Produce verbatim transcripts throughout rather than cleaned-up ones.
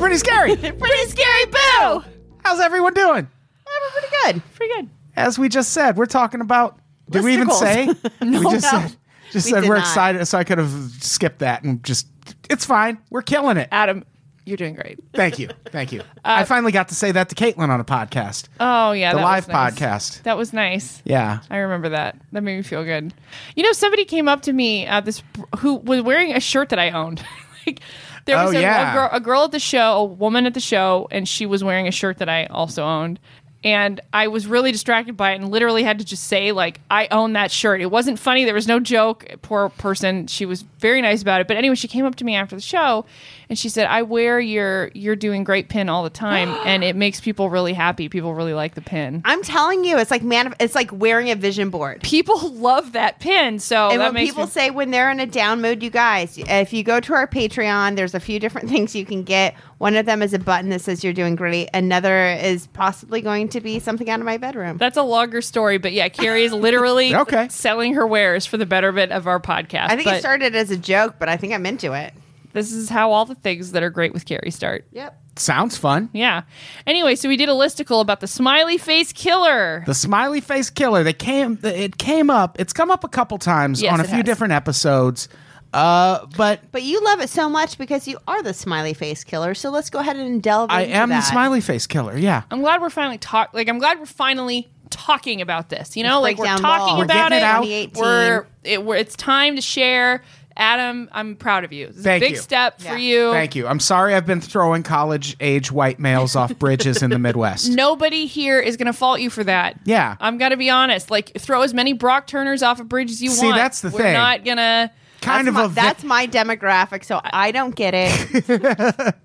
Pretty Scary. Pretty Scary Boo. How's everyone doing? Yeah, we're pretty good. Pretty good. As we just said, we're talking about. Did we even Listicles. say? No, we just no. said. Just We said did we're not. excited, so I could have skipped that and just. It's fine. We're killing it. Adam, you're doing great. Thank you. Thank you. I finally got to say that to Caitlin on a podcast, Oh, yeah. the that live was nice. podcast. That was nice. Yeah. I remember that. That made me feel good. You know, somebody came up to me, uh, this who was wearing a shirt that I owned. like, there was Oh, a, yeah. a, girl, a girl at the show, a woman at the show, and she was wearing a shirt that I also owned. And I was really distracted by it and literally had to just say, like, I own that shirt. It wasn't funny. There was no joke. Poor person. She was very nice about it. But anyway, she came up to me after the show and she said, I wear your You're Doing Great pin all the time. And it makes people really happy. People really like the pin. I'm telling you, it's like man, it's like wearing a vision board. People love that pin. So And that when makes people me- say when they're in a down mood, you guys, if you go to our Patreon, there's a few different things you can get. One of them is a button that says you're doing great. Another is possibly going to be something out of my bedroom. That's a longer story, but yeah, Carrie is literally Okay. selling her wares for the betterment of our podcast. I think but it started as a joke, but I think I'm into it. this is how all the things that are great with Carrie start. Yep. Sounds fun. Yeah. Anyway, so we did a listicle about the smiley face killer. The smiley face killer. They came. It came up. It's come up a couple times Yes, on a it few has. different episodes. Uh, but But you love it so much because you are the smiley face killer. So let's go ahead and delve I into am that. the smiley face killer. Yeah. I'm glad we're finally talk. Like I'm glad we're finally talking about this. You know, Let's like break we're down talking walls. We're about getting it. it out. twenty eighteen. We're, it, we're it's time to share. Adam, I'm proud of you. This is Thank a big you. step Yeah. for you. Thank you. I'm sorry I've been throwing college age white males off bridges in the Midwest. Nobody here is going to fault you for that. Yeah. I'm going to be honest. Like, throw as many Brock Turners off a bridge as you See, want. that's the We're thing. not going to. Kind that's of my, a vic- that's my demographic, so I don't get it. But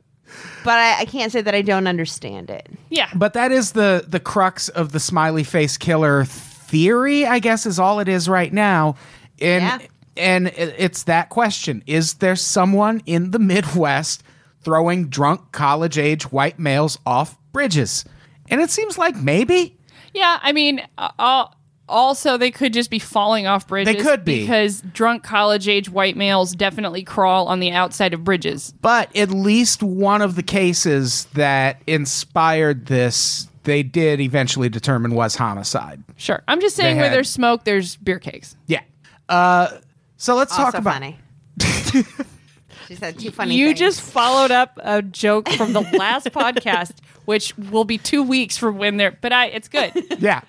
I, I can't say that I don't understand it. Yeah. But that is the the crux of the smiley face killer theory, I guess, is all it is right now. And Yeah. and it- it's that question: is there someone in the Midwest throwing drunk college age white males off bridges? And it seems like maybe. Yeah. I mean, uh, uh, also, they could just be falling off bridges. They could be. Because drunk college age white males definitely crawl on the outside of bridges. But at least one of the cases that inspired this, they did eventually determine was homicide. Sure. I'm just saying They where had- there's smoke, there's beer cakes. Yeah. Uh, so let's Also talk about. funny. She said two funny You things. just followed up a joke from the last podcast, which will be two weeks from when they're. But I, it's good. Yeah.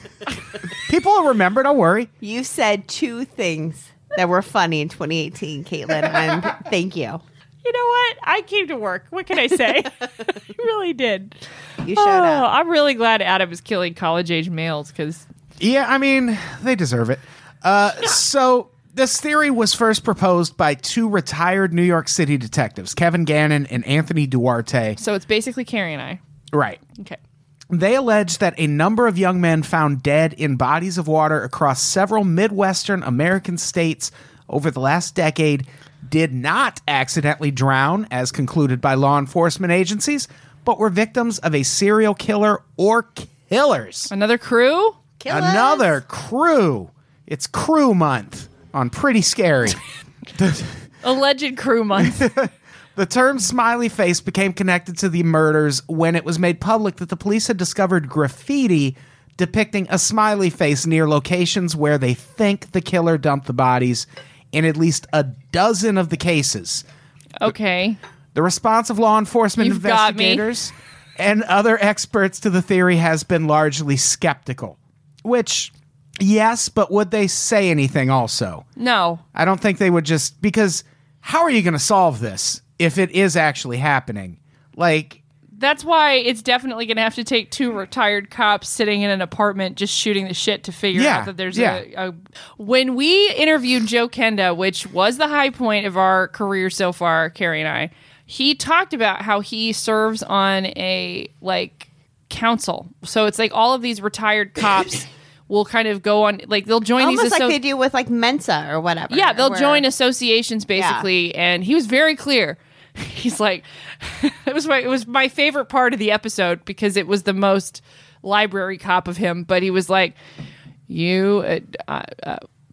People will remember, don't worry. You said two things that were funny in twenty eighteen, Caitlin, and thank you. You know what? I came to work. What can I say? I really did. You showed Oh, up. I'm really glad Adam is killing college age males because Yeah, I mean, they deserve it. Uh, so this theory was first proposed by two retired New York City detectives, Kevin Gannon and Anthony Duarte. so it's basically Carrie and I. Right. Okay. They allege that a number of young men found dead in bodies of water across several Midwestern American states over the last decade did not accidentally drown, as concluded by law enforcement agencies, but were victims of a serial killer or killers. Another crew? Kill us. Another crew. It's crew month on Pretty Scary. the, Alleged crew month. the term smiley face became connected to the murders when it was made public that the police had discovered graffiti depicting a smiley face near locations where they think the killer dumped the bodies in at least a dozen of the cases. Okay. The response of law enforcement You've got me. investigators and other experts to the theory has been largely skeptical. Which, yes, but would they say anything also? No. I don't think they would just... Because how are you going to solve this if it is actually happening? Like... That's why it's definitely going to have to take two retired cops sitting in an apartment just shooting the shit to figure Yeah, out that there's yeah. a, a. When we interviewed Joe Kenda, which was the high point of our career so far, Carrie and I, he talked about how he serves on a like council. So it's like all of these retired cops will kind of go on, like they'll join Almost these. like asso- they do with like Mensa or whatever. yeah, they'll where- join associations basically, and he was very clear. He's like, it was my it was my favorite part of the episode because it was the most library cop of him. But he was like, you uh, uh,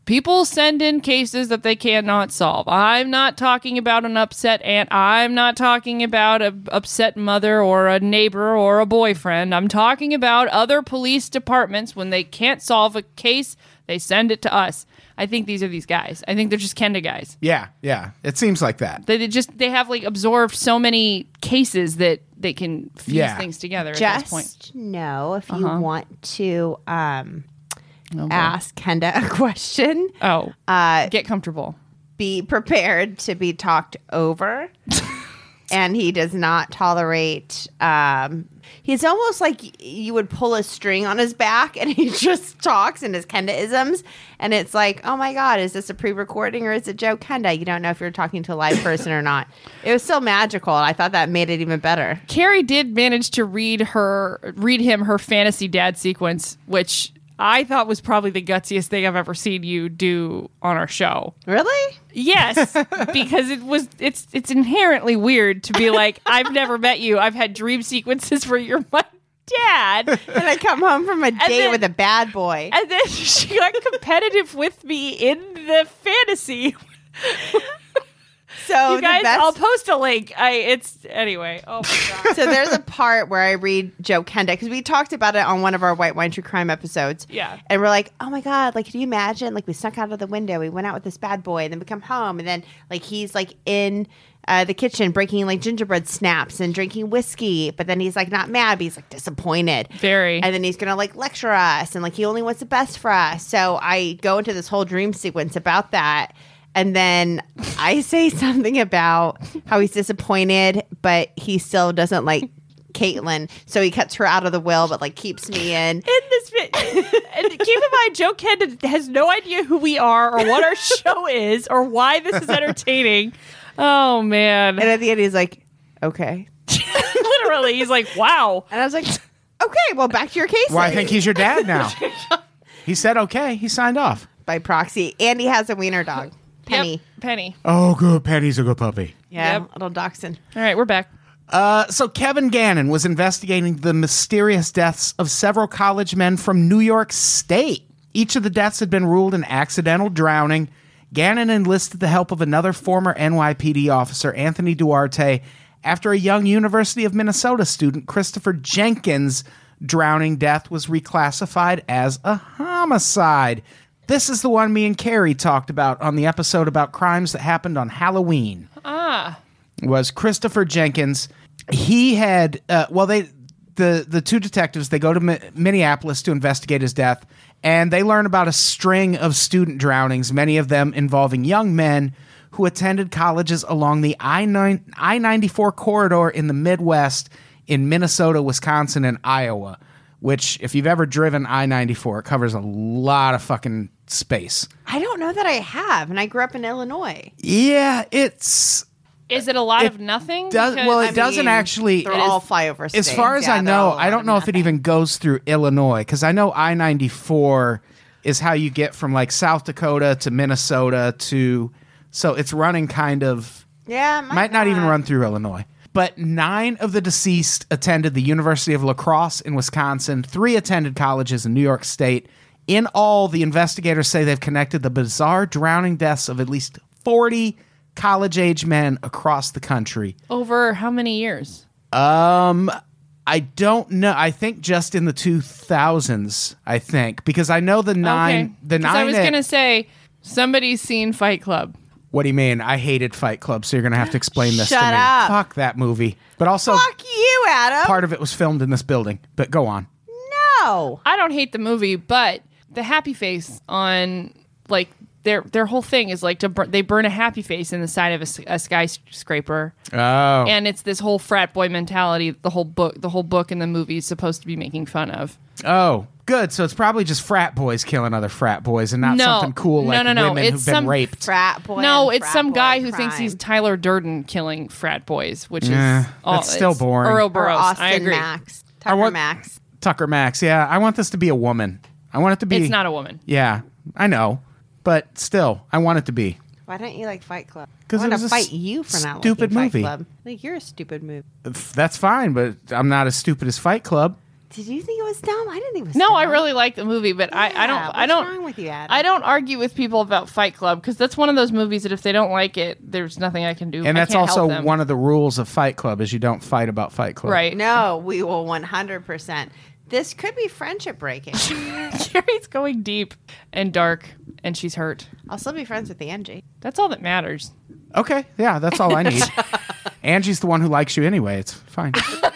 People send in cases that they cannot solve. I'm not talking about an upset aunt. I'm not talking about an upset mother or a neighbor or a boyfriend. I'm talking about other police departments. When they can't solve a case, they send it to us. I think these are these guys. I think they're just Kenda guys. Yeah, yeah. It seems like that. They, they just they have like absorbed so many cases that they can fuse Yeah. things together Just at this point. know if Uh-huh. you want to um, Oh, boy. ask Kenda a question, Oh, uh, get comfortable. be prepared to be talked over. And he does not tolerate. Um, he's almost like you would pull a string on his back, and he just talks in his Kenda-isms. And it's like, oh my God, is this a pre-recording or is it Joe Kenda? You don't know if you're talking to a live person or not. It was so magical, and I thought that made it even better. Carrie did manage to read her, read him her fantasy dad sequence, which I thought was probably the gutsiest thing I've ever seen you do on our show. Really? Yes, because it was it's it's inherently weird to be like, I've never met you. I've had dream sequences where you're my dad. And I come home from a date then- with a bad boy. And then she got competitive with me in the fantasy. So You guys, the best, I'll post a link. I it's anyway. Oh my god. so there's a part where I read Joe Kenda, because we talked about it on one of our White Wine True Crime episodes. Yeah. And we're like, oh my God, like, can you imagine? Like, we snuck out of the window, we went out with this bad boy, and then we come home, and then like he's like in uh, the kitchen breaking like gingerbread snaps and drinking whiskey, but then he's like not mad, but he's like disappointed. Very. And then he's gonna like lecture us, and like he only wants the best for us. So I go into this whole dream sequence about that. And then I say something about how he's disappointed, but he still doesn't like Caitlin. So he cuts her out of the will, but like keeps me in. In this bit, and keep in mind, Joe Kenda has no idea who we are or what our show is or why this is entertaining. Oh man! And at the end, he's like, okay. Literally, he's like, "Wow." And I was like, okay, well, back to your case. Well, I think he's your dad now. He said okay. He signed off. By proxy. And he has a wiener dog. Penny. Yep, Penny. Oh, good. Penny's a good puppy. Yeah, Yep. little dachshund. All right, we're back. Uh, so Kevin Gannon was investigating the mysterious deaths of several college men from New York State. Each of the deaths had been ruled an accidental drowning. Gannon enlisted the help of another former N Y P D officer, Anthony Duarte, after a young University of Minnesota student, Christopher Jenkins' drowning death was reclassified as a homicide. This is the one me and Carrie talked about on the episode about crimes that happened on Halloween. Ah, Was Christopher Jenkins. He had, uh, well, they, the, the two detectives, they go to Mi- Minneapolis to investigate his death, and they learn about a string of student drownings, many of them involving young men who attended colleges along the I ninety-four corridor in the Midwest in Minnesota, Wisconsin, and Iowa, which, if you've ever driven I ninety-four, it covers a lot of fucking space. I don't know that I have. And I grew up in Illinois. Yeah, it's... is it a lot It of nothing? does- Because- well, it I doesn't mean, actually- They're it all is- flyover states. As far as Yeah, I they're know, all I don't know if it nothing. even goes through Illinois, because I know I ninety-four is how you get from like South Dakota to Minnesota to, so it's running kind of, Yeah, it might not even run through Illinois. But nine of the deceased attended the University of La Crosse in Wisconsin. Three attended colleges in New York State. In all, the investigators say they've connected the bizarre drowning deaths of at least forty college-age men across the country. over how many years? Um, I don't know. I think just in the two thousands, I think, because I know the nine, Okay. the 'Cause nine. I was that- gonna say somebody's seen Fight Club. what do you mean? I hated Fight Club, so you're going to have to explain this to Shut me. up. Fuck that movie. But also, Fuck you, Adam. part of it was filmed in this building. But go on. no. I don't hate the movie, but the happy face on like their their whole thing is like to bur- they burn a happy face in the side of a, s- a skyscraper, Oh. and it's this whole frat boy mentality. The whole book, the whole book and the movie is supposed to be making fun of. Oh, good. So it's probably just frat boys killing other frat boys and not No. something cool No, like no, no. women It's who've been some raped. Frat boy. no, and it's frat some boy guy who crime. thinks he's Tyler Durden killing frat boys, which Yeah, is all, that's still it's boring. Earl or Burroughs. Austin I agree. Max. Tucker want- Max. Tucker Max. Yeah, I want this to be a woman. I want it to be. It's not a woman. Yeah, I know. But still, I want it to be. Why don't you like Fight Club? 'Cause I it want was to a fight you for not stupid liking movie. Fight Club. I think you're a stupid movie. That's fine, but I'm not as stupid as Fight Club. Did you think it was dumb? I didn't think it was No, dumb. I really like the movie, but I, I don't. Yeah, I don't. What's wrong with you, Adam? I don't argue with people about Fight Club because that's one of those movies that if they don't like it, there's nothing I can do. And I that's can't help also them. one of the rules of Fight Club is you don't fight about Fight Club. right. No, we will one hundred percent. This could be friendship breaking. Carrie's going deep and dark, and she's hurt. I'll still be friends with Angie. That's all that matters. Okay, yeah, that's all I need. Angie's the one who likes you anyway. It's fine.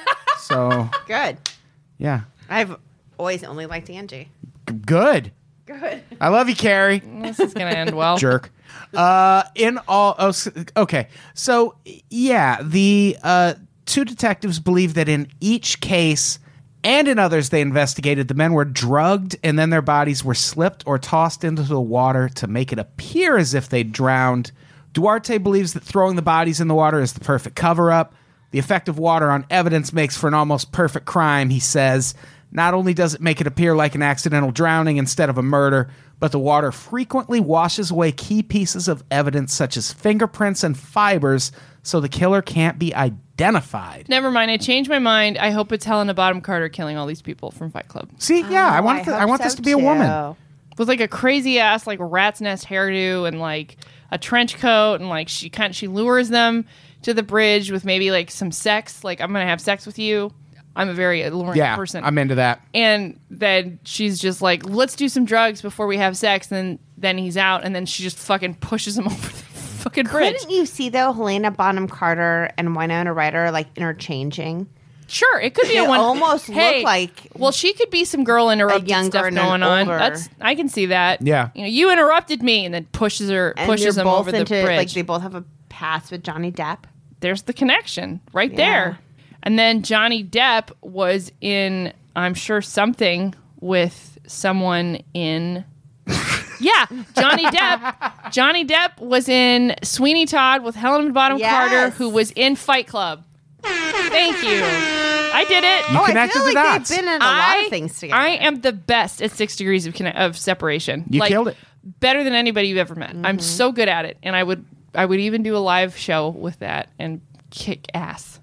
So, Good. yeah. I've always only liked Angie. G- Good. Good. I love you, Carrie. This is going to end well. Jerk. Uh, in all, oh, s- okay. So, yeah, the uh, two detectives believe that in each case and in others they investigated, the men were drugged and then their bodies were slipped or tossed into the water to make it appear as if they drowned. Duarte believes that throwing the bodies in the water is the perfect cover-up. The effect of water on evidence makes for an almost perfect crime, he says. Not only does it make it appear like an accidental drowning instead of a murder, but the water frequently washes away key pieces of evidence such as fingerprints and fibers, so the killer can't be identified. Never mind. I changed my mind. I hope it's Helena Bonham Carter killing all these people from Fight Club. See, yeah, I Oh, want th- I hope want so this to be a woman. too. With like a crazy ass like rat's nest hairdo and like a trench coat and like she kind she lures them to the bridge with maybe like some sex. Like I'm gonna have sex with you. I'm a very alluring Yeah, person. I'm into that. And then she's just like, let's do some drugs before we have sex. And then, then he's out, and then she just fucking pushes him over the fucking bridge. Couldn't you see though Helena Bonham Carter and Winona Ryder like interchanging? Sure, it could be They a one. almost look hey, like well, she could be some girl interrupted younger stuff and an going on. older. That's I can see that. Yeah. you know, you interrupted me, and then pushes her, and pushes they're him both over the into, bridge. Like they both have a past with Johnny Depp. There's the connection right Yeah. there. And then Johnny Depp was in, I'm sure, something with someone in. Yeah, Johnny Depp. Johnny Depp was in Sweeney Todd with Helena Bonham Yes. Carter, who was in Fight Club. Thank you. I did it. You Oh, I connected feel the like dots. they've been in a lot of things together. I am the best at six degrees of, conne- of separation. You Like, killed it. better than anybody you've ever met. Mm-hmm. I'm so good at it, and I would I would even do a live show with that and kick ass.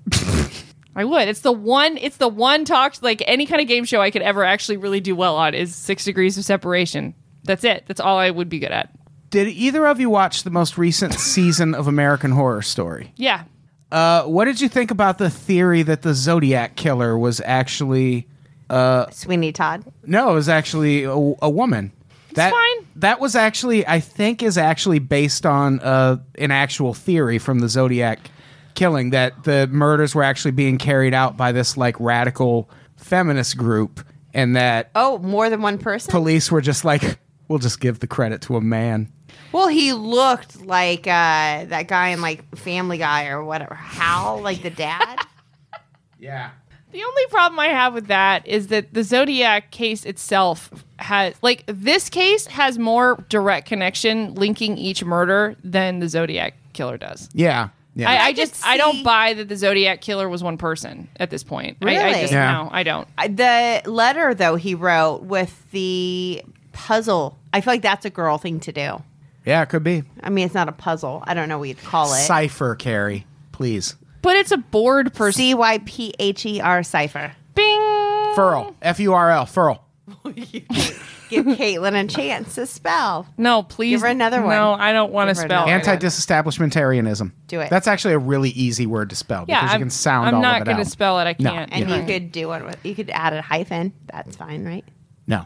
I would. It's the one. It's the one talk like any kind of game show I could ever actually really do well on is Six Degrees of Separation. That's it. That's all I would be good at. Did either of you watch the most recent season of American Horror Story? Yeah. Uh, what did you think about the theory that the Zodiac killer was actually Sweeney Todd. no, it was actually a, a woman? That fine. that was actually I think is actually based on uh, an actual theory from the Zodiac killing that the murders were actually being carried out by this like radical feminist group, and that Oh, more than one person? police were just like, we'll just give the credit to a man. Well, he looked like uh, that guy in like Family Guy or whatever. Hal, like the dad. Yeah. The only problem I have with that is that the Zodiac case itself has, like, this case has more direct connection linking each murder than the Zodiac killer does. Yeah. Yeah. I, I I just, could I don't see- buy that the Zodiac killer was one person at this point. I, I Really? just, Yeah. no, I don't. I- the letter, though, he wrote with the puzzle. I feel like that's a girl thing to do. yeah, it could be. I mean, it's not a puzzle. I don't know what you'd call it. Cipher, Carrie, please. But it's a bored person. C Y P H E R cipher. Bing. Furl. F U R L. Furl. Give Caitlin a chance to spell. No, please. Give her another one. No, I don't want to Give her spell. another it. Anti-disestablishmentarianism. Do it. That's actually a really easy word to spell because Yeah, you I'm, can sound I'm all not of it going to out. spell it. I No. can't. And Yeah. you could do it with, you could add a hyphen. That's fine, right? No.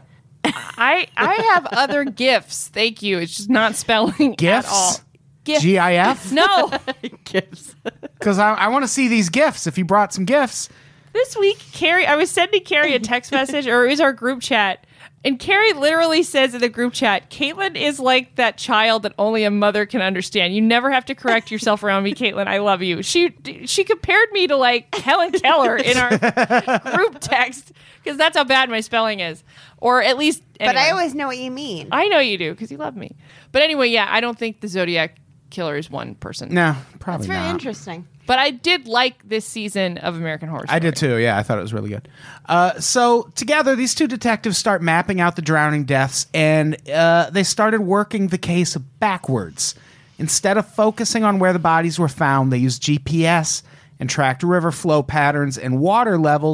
I I have other gifts. Thank you. It's just not spelling GIFs? at all. GIF. G I F? No. Gifts. Because I, I want to see these gifts. If you brought some gifts. This week, Carrie, I was sending Carrie a text message, or it was our group chat, and Carrie literally says in the group chat, "Caitlin is like that child that only a mother can understand. You never have to correct yourself around me, Caitlin. I love you." She she compared me to like Helen Keller in our group text because that's how bad my spelling is, or at least. But anyway. I always know what you mean. I know you do because you love me. But anyway, yeah, I don't think the Zodiac killer is one person. No, probably That's very not. interesting. But I did like this season of American Horror Story. I did too. Yeah, I thought it was really good. Uh, so together, these two detectives start mapping out the drowning deaths, and uh, they started working the case backwards. Instead of focusing on where the bodies were found, they used G P S and tracked river flow patterns and water levels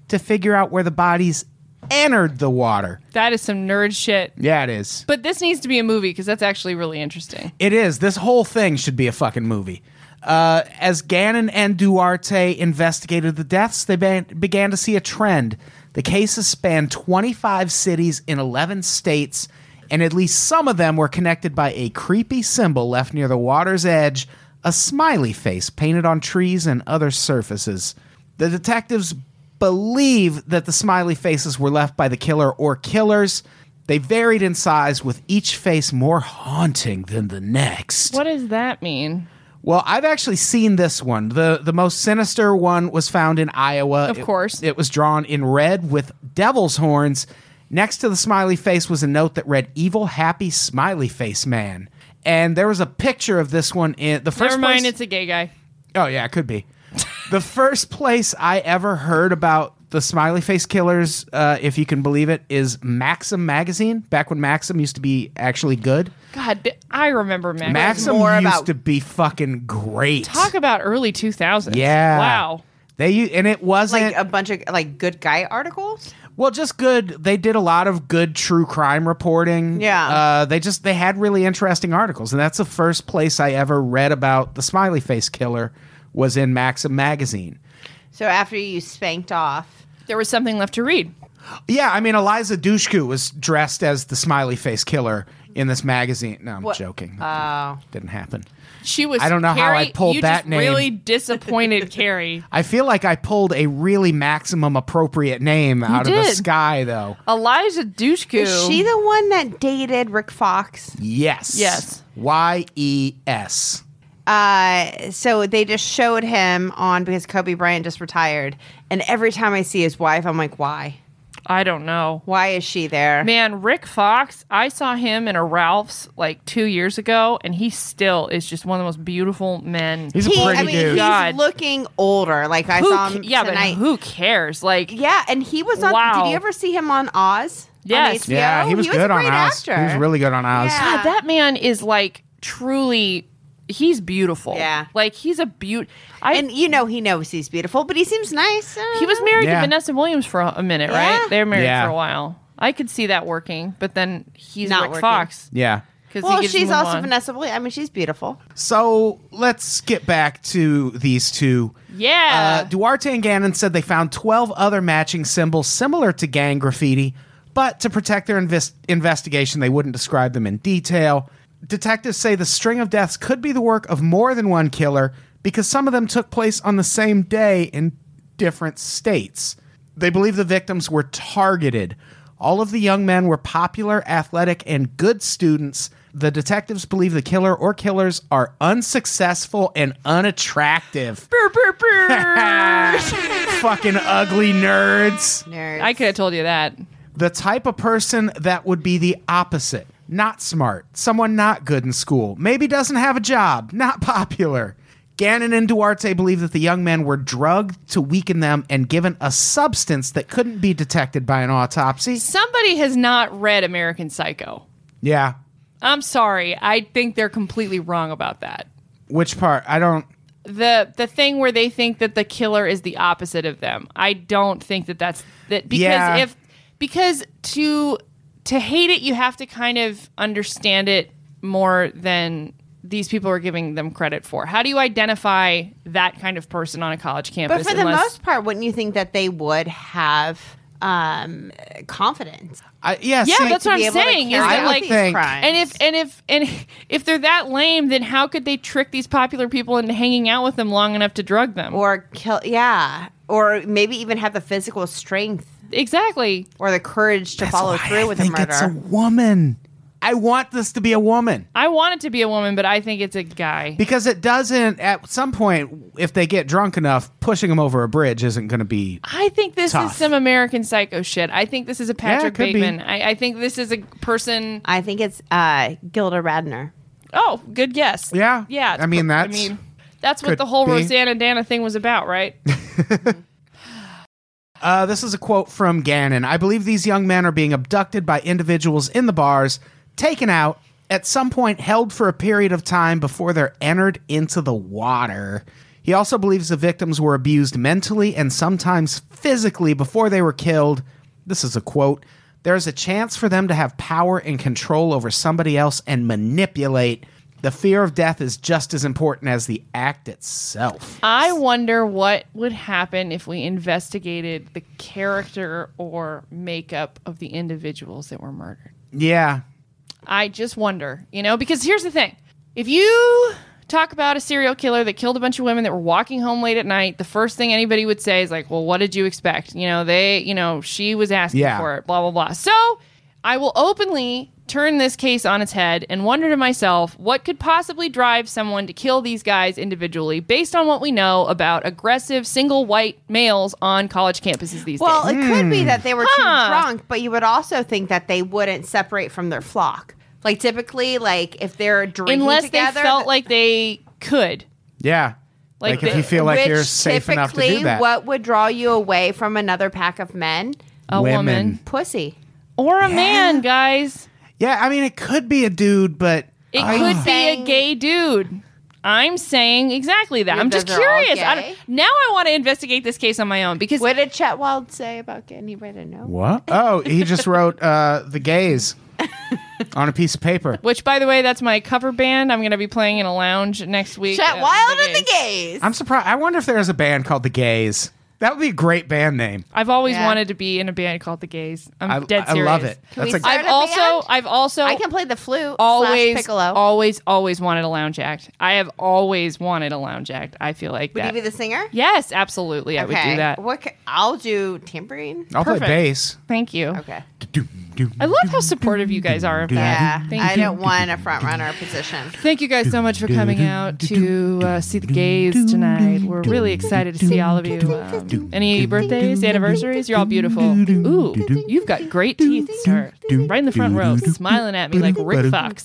to figure out where the bodies entered the water. That is some nerd shit. Yeah, it is. But this needs to be a movie because that's actually really interesting. It is. This whole thing should be a fucking movie. Uh, as Gannon and Duarte investigated the deaths, they be- began to see a trend. The cases spanned twenty-five cities in eleven states, and at least some of them were connected by a creepy symbol left near the water's edge, a smiley face painted on trees and other surfaces. The detectives believe that the smiley faces were left by the killer or killers. They varied in size, with each face more haunting than the next. What does that mean? Well, I've actually seen this one. The the most sinister one was found in Iowa. Of course. It, it was drawn in red with devil's horns. Next to the smiley face was a note that read, "Evil, happy, smiley face man." And there was a picture of this one in the first Never mind, place- it's a gay guy. Oh, yeah, it could be. The first place I ever heard about the smiley face killers, uh, if you can believe it, is Maxim magazine, back when Maxim used to be actually good. God, th- I remember Max. Maxim more used about- to be fucking great. Talk about early two thousands. Yeah. Wow. They u- and it wasn't Like a bunch of like good guy articles. well, just good. They did a lot of good true crime reporting. Yeah. uh, they just they had really interesting articles, and that's the first place I ever read about the smiley face killer was in Maxim magazine. So after you spanked off, There was something left to read. Yeah, I mean Eliza Dushku was dressed as the smiley face killer in this magazine. No, I'm What- joking. oh, Didn't happen. She was. I don't know how Carrie, I pulled you that just name. Really disappointed Carrie. I feel like I pulled a really maximum appropriate name out of the did. sky, though. Eliza Dushku. is she the one that dated Rick Fox? Yes. Yes. Y E S. Uh, so they just showed him on because Kobe Bryant just retired, and every time I see his wife, I'm like, why? I don't know. Why is she there? Man, Rick Fox, I saw him in a Ralph's like two years ago, and he still is just one of the most beautiful men. He's a He, pretty I mean, dude. he's God. looking older. Like I Who saw ca- him yeah, tonight. but who cares? Like, Yeah, and he was on. Wow. Did you ever see him on Oz? Yes. On H B O? Yeah, he was a good on great Oz. actor. He was really good on Oz. Yeah. God, that man is like truly. He's beautiful. Yeah. like he's a beaut. I And you know he knows he's beautiful, but he seems nice. Uh, he was married Yeah. to Vanessa Williams for a, a minute, Yeah. right? They were married Yeah. for a while. I could see that working, but then he's Not Rick working. Fox. Yeah. 'Cause Well, he gets to she's move also on. Vanessa Williams. I mean, she's beautiful. So let's get back to these two. Yeah. Uh, Duarte and Gannon said they found twelve other matching symbols similar to gang graffiti, but to protect their inves- investigation, they wouldn't describe them in detail. Detectives say the string of deaths could be the work of more than one killer because some of them took place on the same day in different states. They believe the victims were targeted. All of the young men were popular, athletic, and good students. The detectives believe the killer or killers are unsuccessful and unattractive. Brr, brr, brr. Fucking ugly nerds. Nerds. I could have told you that. The type of person that would be the opposite. Not smart. Someone not good in school. Maybe doesn't have a job. Not popular. Gannon and Duarte believe that the young men were drugged to weaken them and given a substance that couldn't be detected by an autopsy. Somebody has not read American Psycho. Yeah. I'm sorry. I think they're completely wrong about that. Which part? I don't... The the thing where they think that the killer is the opposite of them. I don't think that that's that because Yeah. if because to to hate it you have to kind of understand it more than these people are giving them credit for. How do you identify that kind of person on a college campus? But for the unless- most part, wouldn't you think that they would have um, confidence? I, yeah, Yeah, see, that's to what be I'm able to saying. Is carry that out like these think- crimes? and if and if and if they're that lame, then how could they trick these popular people into hanging out with them long enough to drug them? or kill, yeah, or maybe even have the physical strength exactly. or the courage to that's follow why through I with a think murder. it's a woman. I want this to be a woman. I want it to be a woman, but I think it's a guy. Because it doesn't, at some point, if they get drunk enough, pushing them over a bridge isn't going to be... I think this Tough. is some American Psycho shit. I think this is a Patrick could be. Bateman. I, I think this is a person. I think it's uh, Gilda Radner. Oh, good guess. Yeah. yeah. it's I mean, pro- that's- I mean, that's what could the whole be. Rosanna Dana thing was about, right? Uh, this is a quote from Gannon. I believe these young men are being abducted by individuals in the bars, taken out, at some point held for a period of time before they're entered into the water. He also believes the victims were abused mentally and sometimes physically before they were killed. This is a quote. There's a chance for them to have power and control over somebody else and manipulate. The fear of death is just as important as the act itself. I wonder what would happen if we investigated the character or makeup of the individuals that were murdered. Yeah. I just wonder, you know, because here's the thing. If you talk about a serial killer that killed a bunch of women that were walking home late at night, the first thing anybody would say is like, well, what did you expect? You know, they, you know, she was asking Yeah. for it, blah, blah, blah. So I will openly turn this case on its head and wonder to myself, what could possibly drive someone to kill these guys individually based on what we know about aggressive single white males on college campuses these Well, days? it could be that they were Huh. too drunk, but you would also think that they wouldn't separate from their flock. Like typically, like if they're drinking Unless together, they felt like they could. Yeah. Like Like, if the- you feel like which you're safe enough to do typically, that. what would draw you away from another pack of men? A Women. woman. Pussy. Or a man, guys. Yeah, I mean, it could be a dude, but It I- could be a saying- gay dude. I'm saying exactly that. Yeah, I'm just those are all curious. I gay? don't- now I want to investigate this case on my own because What did Chet Wild say about getting anybody to know? What? Oh, he just wrote uh, the gays on a piece of paper. which, by the way, that's my cover band. I'm going to be playing in a lounge next week. Chet Uh, Wild the and the Gays. gays. I'm surprised. I wonder if there's a band called the Gays. That would be a great band name. I've always Yeah. wanted to be in a band called the Gays. I'm I, dead I serious. love it. Can we That's a, start I've a also, band? I've also, I can play the flute. always, slash piccolo. always, always wanted a lounge act. I have always wanted a lounge act. I feel like Would that. you be the singer? Yes, absolutely. I would do that. What? ca- I'll do tambourine. I'll play Perfect. bass. Thank you. Okay. I love how supportive you guys are of that. Yeah, Thank I you. don't want a front runner position. Thank you guys so much for coming out to uh, see the gays tonight. We're really excited to see all of you. Um, any birthdays, anniversaries? You're all beautiful. Ooh, you've got great teeth, sir. Right in the front row, smiling at me like Rick Fox.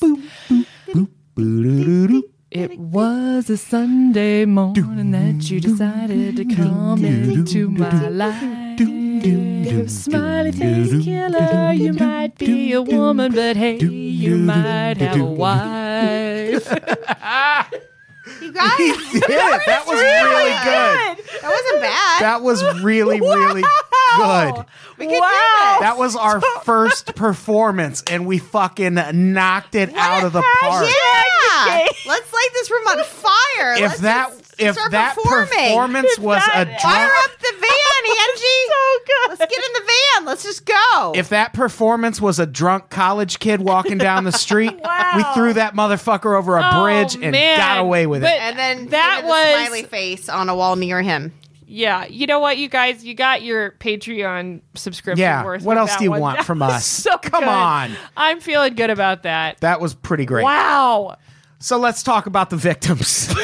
It was a Sunday morning that you decided to come into my life. Smiley face killer, you might be a woman, but hey, you might have a wife. You guys, He did it. That was really good. that wasn't bad. That was really, really good. we could Wow. do That was our first performance, and we fucking knocked it out of the park. Yeah, let's light this room on fire. If Let's that just if start that performing. performance was a Fire drunk, up the van, Angie. So good. Let's get in the van. Let's just go. if that performance was a drunk college kid walking down the street, we threw that motherfucker over a Oh, bridge and man. got away with But- it. and then that painted a was- smiley face on a wall near him. Yeah, you know what, you guys, you got your Patreon subscription Yeah, worth. what with else that do you one. want That from was us? So Come good. on. I'm feeling good about that. That was pretty great. Wow. So let's talk about the victims.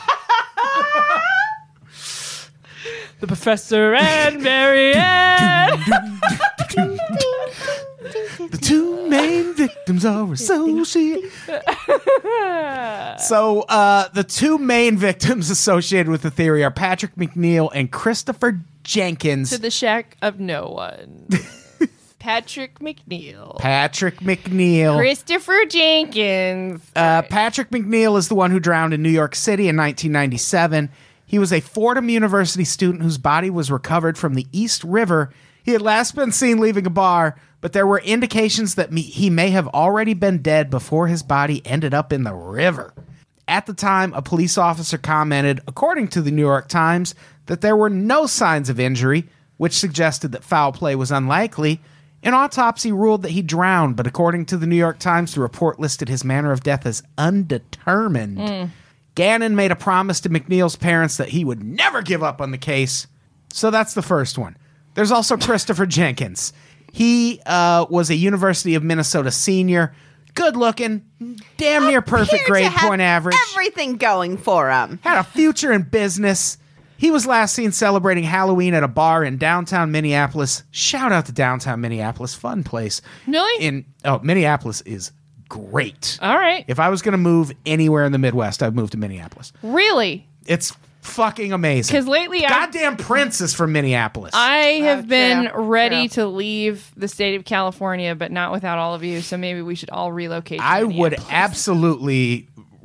The Professor and Marianne. The two main victims are associated. So, uh, the two main victims associated with the theory are Patrick McNeil and Christopher Jenkins. To the shack of no one. Patrick McNeil. Patrick McNeil. Christopher Jenkins. Uh, Patrick McNeil is the one who drowned in New York City in nineteen ninety-seven. He was a Fordham University student whose body was recovered from the East River. He had last been seen leaving a bar, but there were indications that me- he may have already been dead before his body ended up in the river. At the time, a police officer commented, according to the New York Times, that there were no signs of injury, which suggested that foul play was unlikely. An autopsy ruled that he drowned, but according to the New York Times, the report listed his manner of death as undetermined. Gannon made a promise to McNeil's parents that he would never give up on the case. So that's the first one. There's also Christopher Jenkins. He uh, was a University of Minnesota senior, good looking, damn near perfect Appeared to grade have point average, Everything going for him. had a future in business. He was last seen celebrating Halloween at a bar in downtown Minneapolis. Shout out to downtown Minneapolis, fun place. Really? In oh, Minneapolis is great. All right. If I was going to move anywhere in the Midwest, I'd move to Minneapolis. Really? It's fucking amazing. Because lately I, Goddamn Prince is from Minneapolis. I have Oh, been true, ready true. to leave the state of California, but not without all of you. So maybe we should all relocate. To I would Minneapolis. absolutely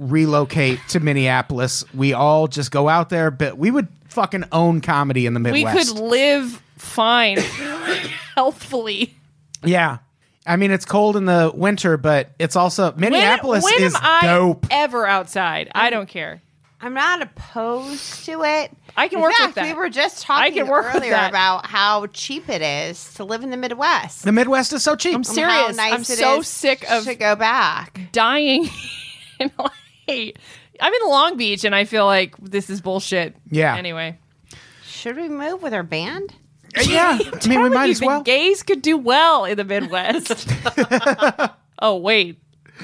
relocate to Minneapolis. We all just go out there, but we would fucking own comedy in the We Midwest. could live fine, healthfully. Yeah. I mean, it's cold in the winter, but it's also Minneapolis when, when is am I dope. ever outside? I don't care. I'm not opposed to it. I can In work fact, with that. We were just I talking can work with earlier that. about how cheap it is to live in the Midwest. The Midwest is so cheap. I'm And serious. How nice I'm it so is sick of to go back. dying in L A. I'm in Long Beach, and I feel like this is bullshit. Yeah. Anyway. Should we move with our band? Yeah. I mean, we might You as think well. gays could do well in the Midwest. Oh, wait.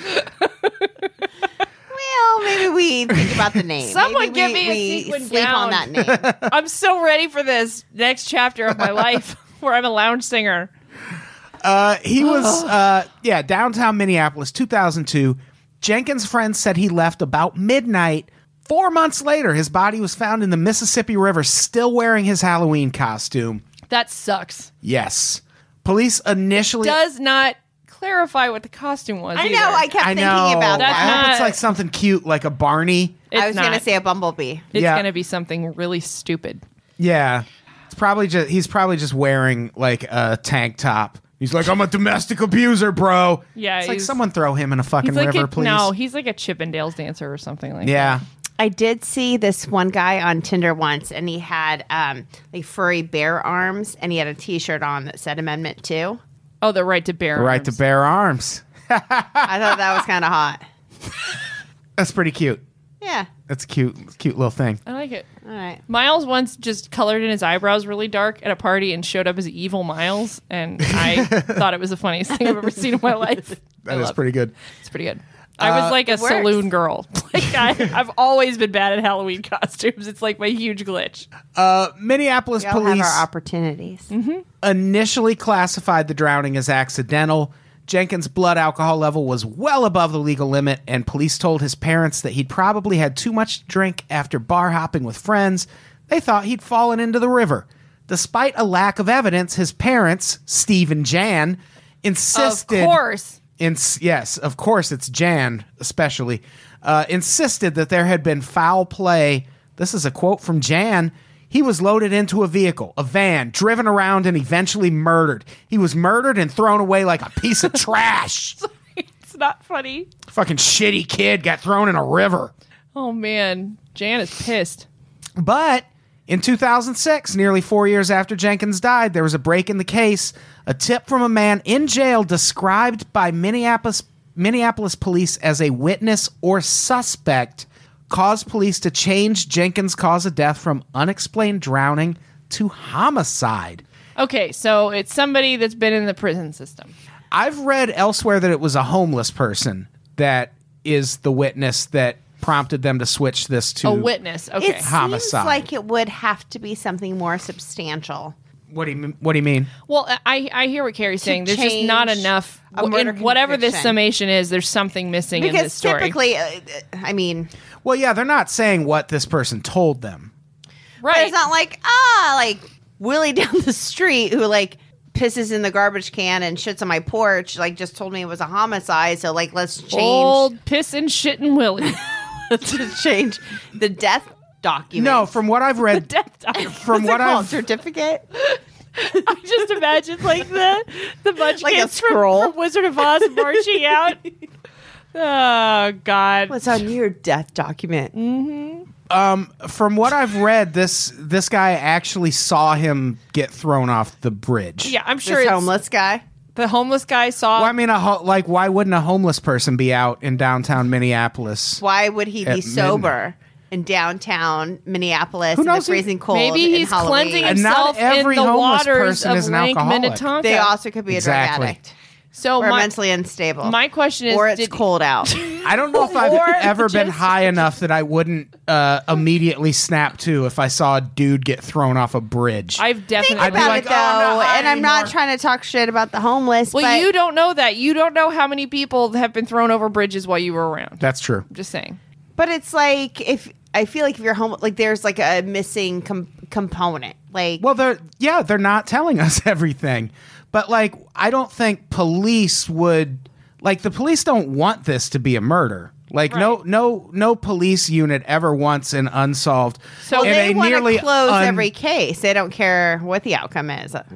Well, maybe we think about the name. Someone maybe give we, me a we sequin sleep gown. on that name. I'm so ready for this next chapter of my life where I'm a lounge singer. Uh, he was, uh, yeah, downtown Minneapolis, two thousand two. Jenkins' friends said he left about midnight. Four months later, his body was found in the Mississippi River, still wearing his Halloween costume. That sucks. Yes. Police initially... Does not clarify what the costume was. I either. know. I kept I thinking know. about That's I that. hope it's not- like something cute, like a Barney. It's I was going not. to say a bumblebee. It's Yeah. going to be something really stupid. Yeah. It's probably just he's probably just wearing like a tank top. He's like, I'm a domestic abuser, bro. Yeah, It's like he's- someone throw him in a fucking He's like river, a, please. no, he's like a Chippendales dancer or something like yeah. I did see this one guy on Tinder once, and he had um, like furry bear arms, and he had a T-shirt on that said Amendment Two. that. Oh, the right to bear The right arms. to bear arms. I thought that was kind of hot. That's pretty cute. Yeah. That's a cute, cute little thing. I like it. All right. Miles once just colored in his eyebrows really dark at a party and showed up as evil Miles, and I thought it was the funniest thing I've ever seen in my life. I That is love pretty good. it. It's pretty good. I was like a it works. saloon girl. Like I, I've always been bad at Halloween costumes. It's like my huge glitch. Uh, Minneapolis We all have police our opportunities. initially classified the drowning as accidental. Jenkins' blood alcohol level was well above the legal limit, and police told his parents that he'd probably had too much to drink after bar hopping with friends. They thought he'd fallen into the river. Despite a lack of evidence, his parents, Steve and Jan, insisted... Of course. Ins- yes, of course, it's Jan, especially, uh, insisted that there had been foul play. This is a quote from Jan. He was loaded into a vehicle, a van, driven around, and eventually murdered. He was murdered and thrown away like a piece of trash. It's not funny. Fucking shitty kid got thrown in a river. Oh man, Jan is pissed. But in two thousand six, nearly four years after Jenkins died, there was a break in the case. A tip from a man in jail described by Minneapolis, Minneapolis police as a witness or suspect caused police to change Jenkins' cause of death from unexplained drowning to homicide. Okay, so it's somebody that's been in the prison system. I've read elsewhere that it was a homeless person that is the witness that prompted them to switch this to A witness. Okay. It Homicide. seems like it would have to be something more substantial. What do you mean- what do you mean? Well, I I hear what Carrie's saying. There's just not change enough. a murder In whatever this conviction. summation is, there's something missing in this Because story. typically, uh, I mean, Well, yeah, they're not saying what this person told them. right? it's not like, ah, like Willie down the street who like pisses in the garbage can and shits on my porch, like just told me it was a homicide. So like, let's change Old piss and shit and Willie. to change the death document. No, from what I've read, Death doctor. from What's what it called? I've Certificate. I just imagine like the the munchkins Like a from, scroll. from Wizard of Oz marching out. Oh God. What's on your death document? from what I've read, this this guy actually saw him get thrown off the bridge. Yeah, I'm sure This it's homeless guy. the homeless guy saw. Well, I mean, a ho- like, why wouldn't a homeless person be out in downtown Minneapolis? Why would he At be sober in downtown Minneapolis Who in the knows who- freezing cold? Maybe in he's Halloween? cleansing And not himself in every the homeless waters person of is an Lake alcoholic. Minnetonka. They also could be a Exactly. drug addict so or my, mentally unstable. my question is, or it's did- cold out. I don't know if I've Or ever been just- high enough that I wouldn't uh, immediately snap to if I saw a dude get thrown off a bridge. I've Think definitely. I'd be about like, it "Oh, I'm though, not high and I'm not anymore." trying to talk shit about the homeless. well, but, you don't know that. You don't know how many people have been thrown over bridges while you were around. That's true. I'm just saying. but it's like if I feel like if you're home, like there's like a missing com- component. Like, Well, they're yeah, they're not telling us everything. But like I don't think police would like the police don't want this to be a murder. Like no Right. no no police unit ever once in unsolved. So in They a want nearly to close un- every case. They don't care what the outcome is. Uh,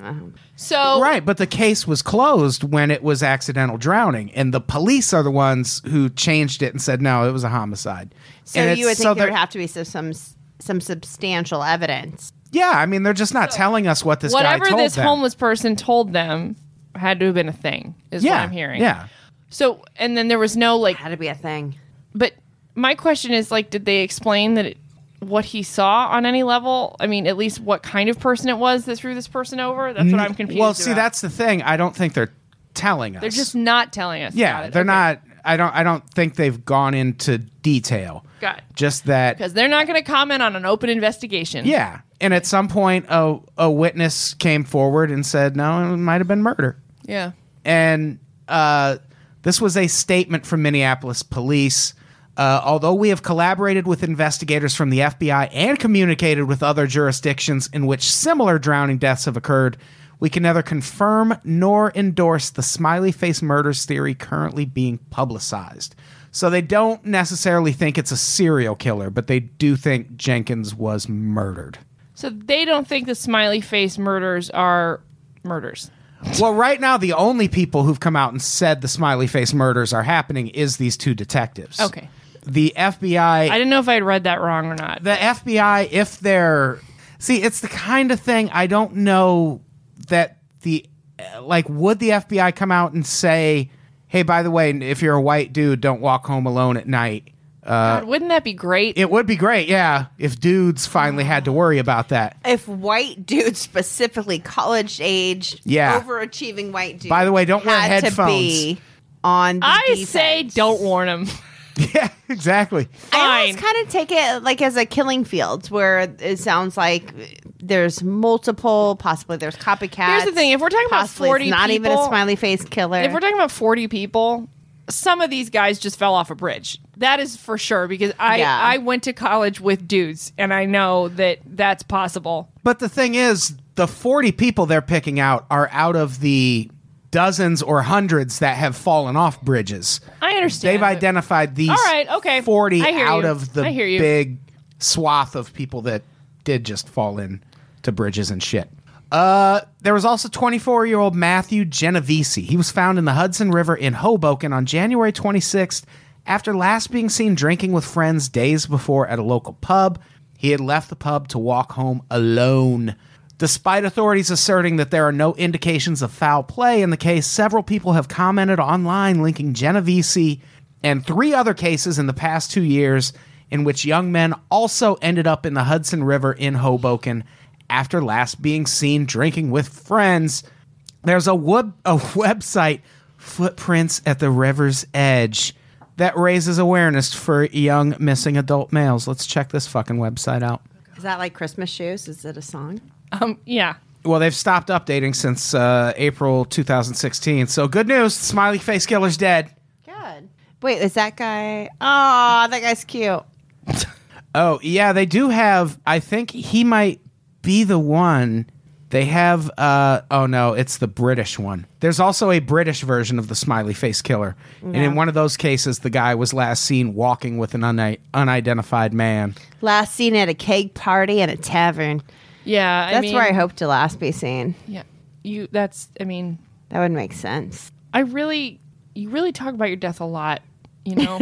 So Right, but the case was closed when it was accidental drowning, and the police are the ones who changed it and said no, it was a homicide. So And you would it's- think there they're- would have to be some some, some substantial evidence. Yeah, I mean they're just not telling us what this whatever guy told this them. homeless person told them had to have been a thing, is yeah, what I'm hearing. Yeah. So, and then there was no like, Had to be a thing. but my question is like, did they explain that it, what he saw on any level? I mean, at least what kind of person it was that threw this person over? That's what I'm confused Well, see, about. that's the thing. I don't think they're telling us. They're just not telling us. yeah, about it. they're Okay. not. I don't. I don't think they've gone into detail. Got it. Just that. Because they're not going to comment on an open investigation. Yeah, and at some point, a a witness came forward and said, "No, it might have been murder." Yeah. And uh, this was a statement from Minneapolis police. Uh, although we have collaborated with investigators from the F B I and communicated with other jurisdictions in which similar drowning deaths have occurred, we can neither confirm nor endorse the smiley face murders theory currently being publicized. So they don't necessarily think it's a serial killer, but they do think Jenkins was murdered. So they don't think the smiley face murders are murders. Well, right now, the only people who've come out and said the smiley face murders are happening is these two detectives. Okay. The F B I... I didn't know if I'd read that wrong or not. the F B I, if they're... See, it's the kind of thing I don't know that the... Like, would the F B I come out and say, hey, by the way, if you're a white dude, don't walk home alone at night? God, wouldn't that be great? It would be great, yeah, if dudes finally had to worry about that. If white dudes, specifically college age, Yeah. overachieving white dudes, By the way, don't wear had headphones. To be on the I defense. say don't warn them. Yeah, exactly. I Fine. always kind of take it like as a killing fields, where it sounds like there's multiple, possibly there's copycats. Here's the thing, if we're talking about possibly forty it's not even a people- smiley face killer. If we're talking about forty people, some of these guys just fell off a bridge. That is for sure, because I, Yeah. I went to college with dudes, and I know that that's possible. But the thing is, the forty people they're picking out are out of the dozens or hundreds that have fallen off bridges. I understand. They've but- identified these All right, okay. forty I hear out you. of the I hear you. big swath of people that did just fall in to bridges and shit. Uh, there was also twenty-four-year-old Matthew Genovese. He was found in the Hudson River in Hoboken on January twenty-sixth after last being seen drinking with friends days before at a local pub. He had left the pub to walk home alone. Despite authorities asserting that there are no indications of foul play in the case, several people have commented online linking Genovese and three other cases in the past two years in which young men also ended up in the Hudson River in Hoboken after last being seen drinking with friends. There's a, web, a website, Footprints at the River's Edge, that raises awareness for young missing adult males. Let's check this fucking website out. Is that like Christmas shoes? Is it a song? Um, yeah. Well, they've stopped updating since uh, April two thousand sixteen. So good news, smiley face killer's dead. Good. Wait, is that guy? Oh, that guy's cute. Oh, yeah, they do have, I think he might be the one. They have, uh, oh no, it's the British one. There's also a British version of the smiley face killer. And in one of those cases, the guy was last seen walking with an uni- unidentified man. Last seen at a cake party at a tavern. Yeah. I That's mean, where I hope to last be seen. Yeah. You, that's, I mean, That would make sense. I really, you really talk about your death a lot, you know?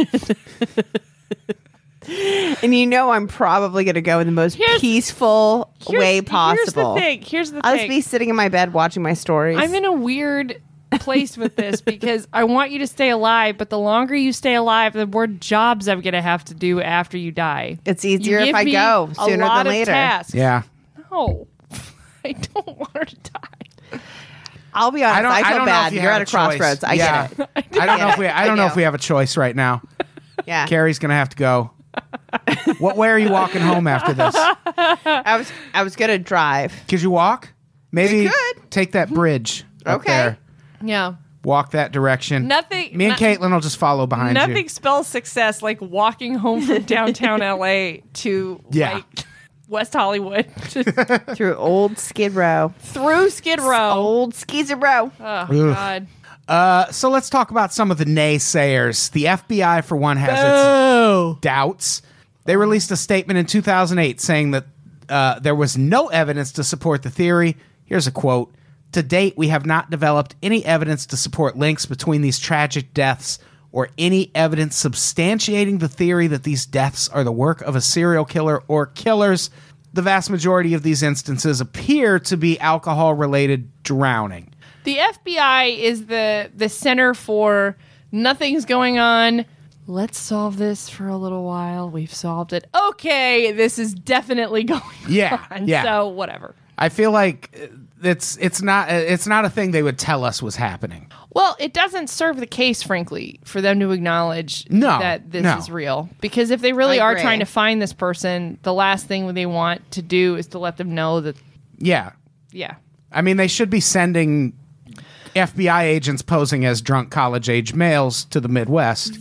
And you know I'm probably going to go in the most Here's- peaceful Here's- way possible. Here's the thing. Here's the I'll thing. just be sitting in my bed watching my stories. I'm in a weird place with this because I want you to stay alive, but the longer you stay alive, the more jobs I'm going to have to do after you die. It's You easier if give I me go a sooner lot than of later. tasks. Yeah. No, I don't want her to die. I'll be honest. I, I don't, I feel don't know bad. if you You're have at a a choice. crossroads. I Yeah. get it. I don't know if we. I don't know I if do. we have a choice right now. Yeah. Carrie's gonna have to go. What way are you walking home after this? I was I was gonna drive. Could you walk? Maybe We could. take that bridge up Okay. there. Yeah. Walk that direction. Nothing- Me and no- Caitlin will just follow behind Nothing you. spells success like walking home from downtown L A to Yeah. like West Hollywood Through old Skid Row. through Skid Row. Old Skid Row. Oh Ugh. God. Uh, so let's talk about some of the naysayers. The F B I, for one, has Oh. its doubts. They released a statement in two thousand eight saying that uh, there was no evidence to support the theory. Here's a quote. To date, we have not developed any evidence to support links between these tragic deaths or any evidence substantiating the theory that these deaths are the work of a serial killer or killers. The vast majority of these instances appear to be alcohol-related drowning. The F B I is the the center for nothing's going on. Let's solve this for a little while. We've solved it. Okay, this is definitely going Yeah, on. yeah. So whatever. I feel like it's it's not it's not a thing they would tell us was happening. Well, it doesn't serve the case, frankly, for them to acknowledge No, that this no. is real. Because if they really I are agree. trying to find this person, the last thing they want to do is to let them know that, Yeah. yeah. I mean, they should be sending F B I agents posing as drunk college-age males to the Midwest.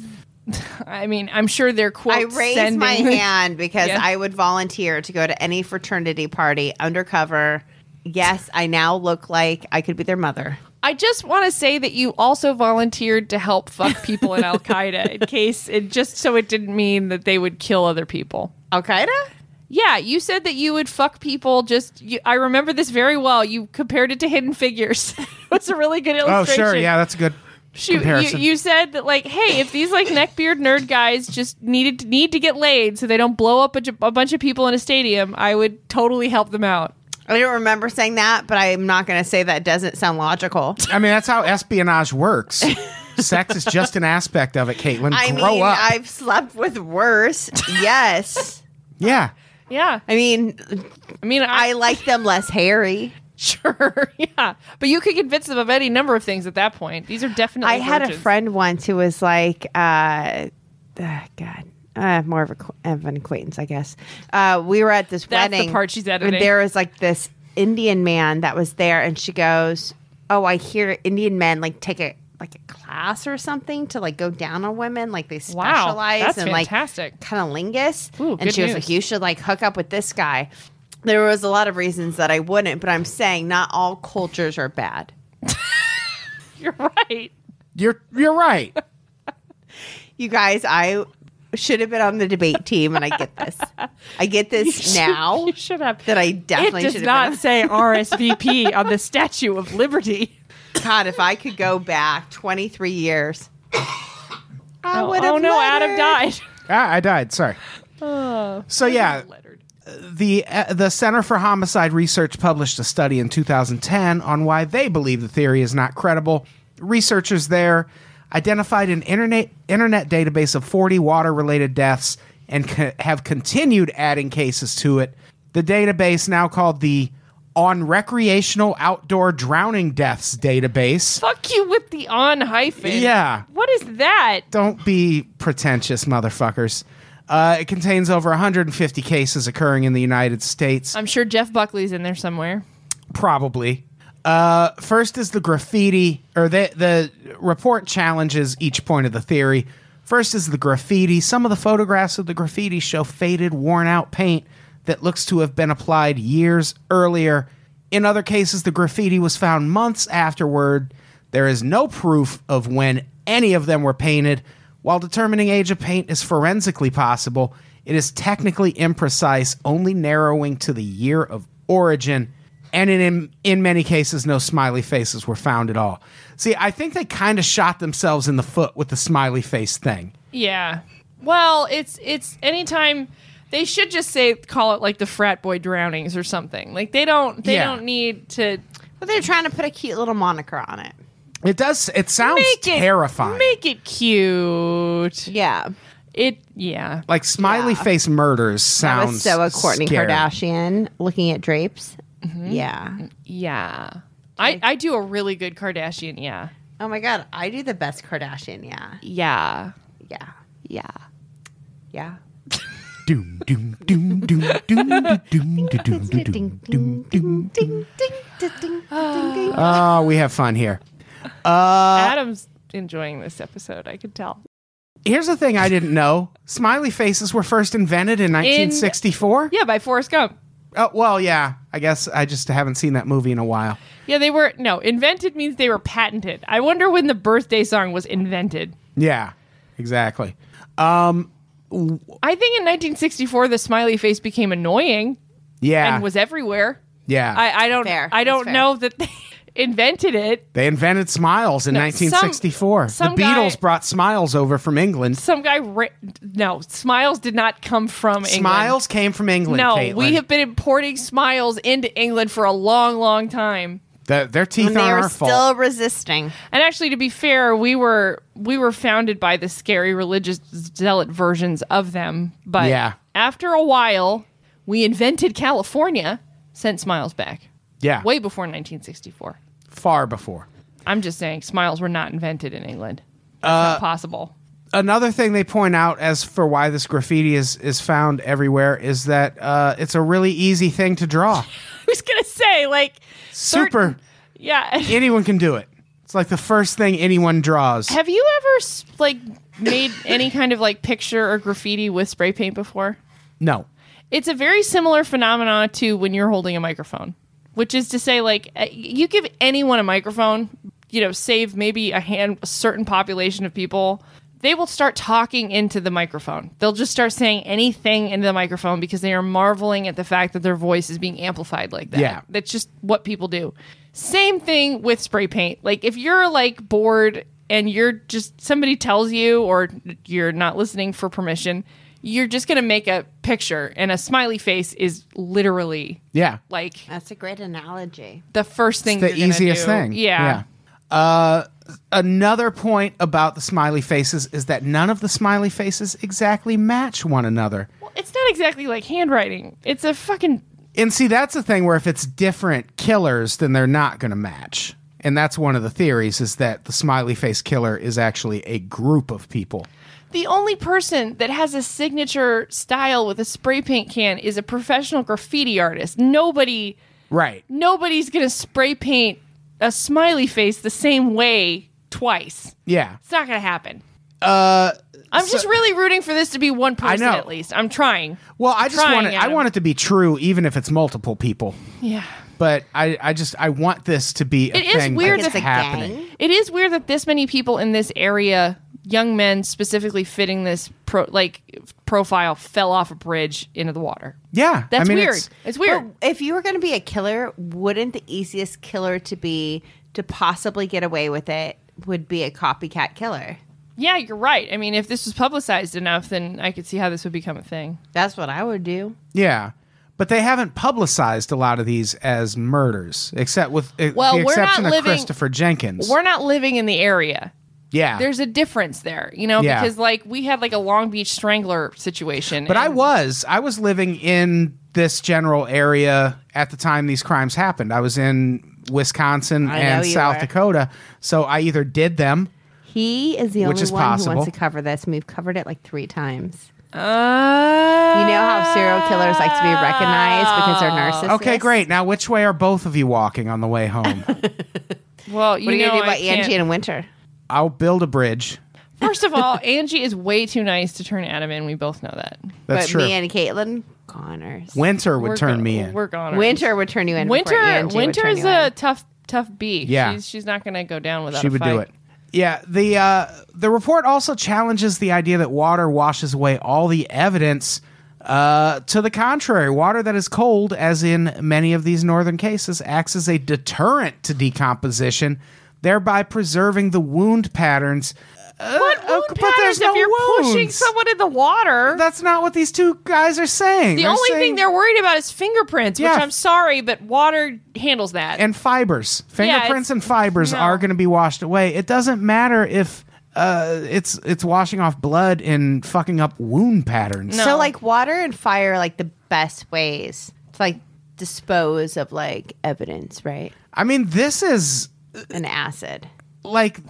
I mean, I'm sure they're, quote, I raised sending... my hand because Yeah. I would volunteer to go to any fraternity party undercover. Yes, I now look like I could be their mother. I just want to say that you also volunteered to help fuck people in Al Qaeda in case it just so it didn't mean that they would kill other people. Al Qaeda? Yeah, you said that you would fuck people. Just you, I remember this very well. You compared it to Hidden Figures. It's a really good Oh, illustration. sure. Yeah, that's a good Shoot, you, comparison. you said that like, hey, if these like neckbeard nerd guys just needed to, need to get laid so they don't blow up a, j- a bunch of people in a stadium, I would totally help them out. I don't remember saying that, but I'm not going to say that doesn't sound logical. I mean, that's how espionage works. Sex is just an aspect of it, Caitlin. I Grow mean, up. I've slept with worse. Yes. yeah. Yeah, I mean, I mean, I, I like them less hairy. sure, yeah, but you could convince them of any number of things at that point. These are definitely. I had a virgins. friend once who was like, uh, uh, God, uh, more of, a, qu- of an acquaintance, I guess. Uh, we were at this That's the wedding. part she's and editing. there was like this Indian man that was there, and she goes, "Oh, I hear Indian men like take a like a class or something to like go down on women, like they Wow, specialize that's in fantastic. like cunnilingus." Ooh, and good she was news. like, "You should like hook up with this guy." There was a lot of reasons that I wouldn't, but I'm saying not all cultures are bad. You're right. You're you're right. You guys, I should have been on the debate team, and I get this. I get this now You should have. that I definitely It does should not have been. say R S V P on the Statue of Liberty. God, if I could go back twenty-three years, I Oh, would have. oh no, Adam died. ah, I died. Sorry. Oh, So yeah, lettered. the uh, the Center for Homicide Research published a study in two thousand ten on why they believe the theory is not credible. Researchers there identified an internet internet database of forty water-related deaths and co- have continued adding cases to it. The database, now called the On Recreational Outdoor Drowning Deaths database. Fuck you with the on hyphen. Yeah. What is that? Don't be pretentious, motherfuckers. Uh, it contains over one hundred fifty cases occurring in the United States. I'm sure Jeff Buckley's in there somewhere. Probably. Uh, first is the graffiti, or the the report challenges each point of the theory. First is the graffiti. Some of the photographs of the graffiti show faded, worn-out paint that looks to have been applied years earlier. In other cases, the graffiti was found months afterward. There is no proof of when any of them were painted. While determining age of paint is forensically possible, it is technically imprecise, only narrowing to the year of origin. And in in many cases, no smiley faces were found at all. See, I think they kind of shot themselves in the foot with the smiley face thing. Yeah. Well, it's it's anytime they should just say call it like the frat boy drownings or something. Like they don't they Yeah. don't need to But they're trying to put a cute little moniker on it. It does. It sounds make it terrifying. Make it cute. Yeah, It yeah. like smiley Yeah. face murders that sounds was so a Kourtney scary. Kardashian looking at drapes. Yeah. Yeah. I, I do a really good Kardashian, yeah. Oh my God, I do the best Kardashian. Yeah, Yeah. yeah, yeah, yeah. Doom doom doom doom doom doom doom doom doom doom doom doom. Oh, we have fun here. Adam's enjoying this episode, I could tell. Here's the thing I didn't know: smiley faces were first invented in nineteen sixty-four. Yeah, by Forrest Gump. Oh, well, yeah. I guess I just haven't seen that movie in a while. Yeah, they were, no, invented means they were patented. I wonder when the birthday song was invented. Yeah, exactly. Um, I think in nineteen sixty-four, the smiley face became annoying yeah. and was everywhere. yeah. I, I don't, Fair. I don't That's fair. know that they invented it. They invented Smiles in No, nineteen sixty-four. some- some the Beatles guy- brought Smiles over from England. Some guy, ra- no, Smiles did not come from England. Smiles came from England, No, Caitlin. we have been importing Smiles into England for a long, long time. The, their teeth And they aren't are our still fault. resisting. And actually, to be fair, we were we were founded by the scary religious zealot versions of them. But Yeah. after a while, we invented California, sent Smiles back. Yeah, Way before nineteen sixty-four. far before. I'm just saying, Smiles were not invented in England. That's Uh, not possible. Another thing they point out as for why this graffiti is, is found everywhere is that uh, it's a really easy thing to draw. I was gonna say, like, Super. certain- yeah. Anyone can do it. It's like the first thing anyone draws. Have you ever s- like made any kind of like picture or graffiti with spray paint before? No. It's a very similar phenomenon to when you're holding a microphone, which is to say, like, uh, you give anyone a microphone, you know, save maybe a hand, a certain population of people, they will start talking into the microphone. They'll just start saying anything into the microphone because they are marveling at the fact that their voice is being amplified like that. Yeah. That's just what people do. Same thing with spray paint. Like, if you're like bored and you're just, somebody tells you, or you're not listening for permission, you're just going to make a picture, and a smiley face is literally Yeah. like That's a great analogy. the first thing It's the you're gonna easiest do. thing. Yeah. Uh, another point about the smiley faces is that none of the smiley faces exactly match one another. Well, it's not exactly like handwriting. It's a fucking. And see, that's the thing where if it's different killers, then they're not going to match. And that's one of the theories, is that the smiley face killer is actually a group of people. The only person that has a signature style with a spray paint can is a professional graffiti artist. Nobody, Right. nobody's gonna spray paint a smiley face the same way twice. Yeah. It's not gonna happen. Uh, I'm just really rooting for this to be one person know. at least. I'm trying. well, I just Trying, want it, I Adam. want it to be true, even if it's multiple people. Yeah. But I, I just I want this to be a It is thing weird that's It's a happening. gang. It is weird that this many people in this area, young men specifically fitting this pro, like profile, fell off a bridge into the water. Yeah, That's I mean, weird. It's, It's, weird. But if you were going to be a killer, wouldn't the easiest killer to be to possibly get away with it would be a copycat killer? Yeah, you're right. I mean, if this was publicized enough, then I could see how this would become a thing. That's what I would do. yeah, but they haven't publicized a lot of these as murders, except with uh, Well, the we're not exception of living- Christopher Jenkins. We're not living in the area. Yeah, There's a difference there, you know, Yeah. because like we had like a Long Beach Strangler situation. but I and- was I was living in this general area at the time these crimes happened. I was in Wisconsin I know and you South were. Dakota, so I either did them. He is the Which only is one possible. who wants to cover this, and we've covered it like three times. Uh, You know how serial killers like to be recognized because they're narcissists? Okay, great. Now, which way are both of you walking on the way home? Well, you What are you know, going to do I about Angie can't- and Winter? I'll build a bridge. First of all, Angie is way too nice to turn Adam in. We both know that. That's but true. me and Caitlin, goners. Winter would We're turn go- me in. We're gone. Winter would turn you in. Winter. before Angie would turn Winter's you a in. tough, tough bee. Yeah. she's, she's not going to go down without. She a would fight. do it. Yeah, the uh, the report also challenges the idea that water washes away all the evidence. Uh, to the contrary, water that is cold, as in many of these northern cases, acts as a deterrent to decomposition, thereby preserving the wound patterns. Uh, What uh, wound but patterns there's no if you're pushing wounds. someone in the water? That's not what these two guys are saying. the They're only saying- thing they're worried about is fingerprints, Yeah. which I'm sorry, but water handles that. and fibers, fingerprints it's- and fibers no. are going to be washed away. It doesn't matter if uh, it's it's washing off blood and fucking up wound patterns. No. So like water and fire are like the best ways to like dispose of like evidence, right? I mean, this is And acid. like,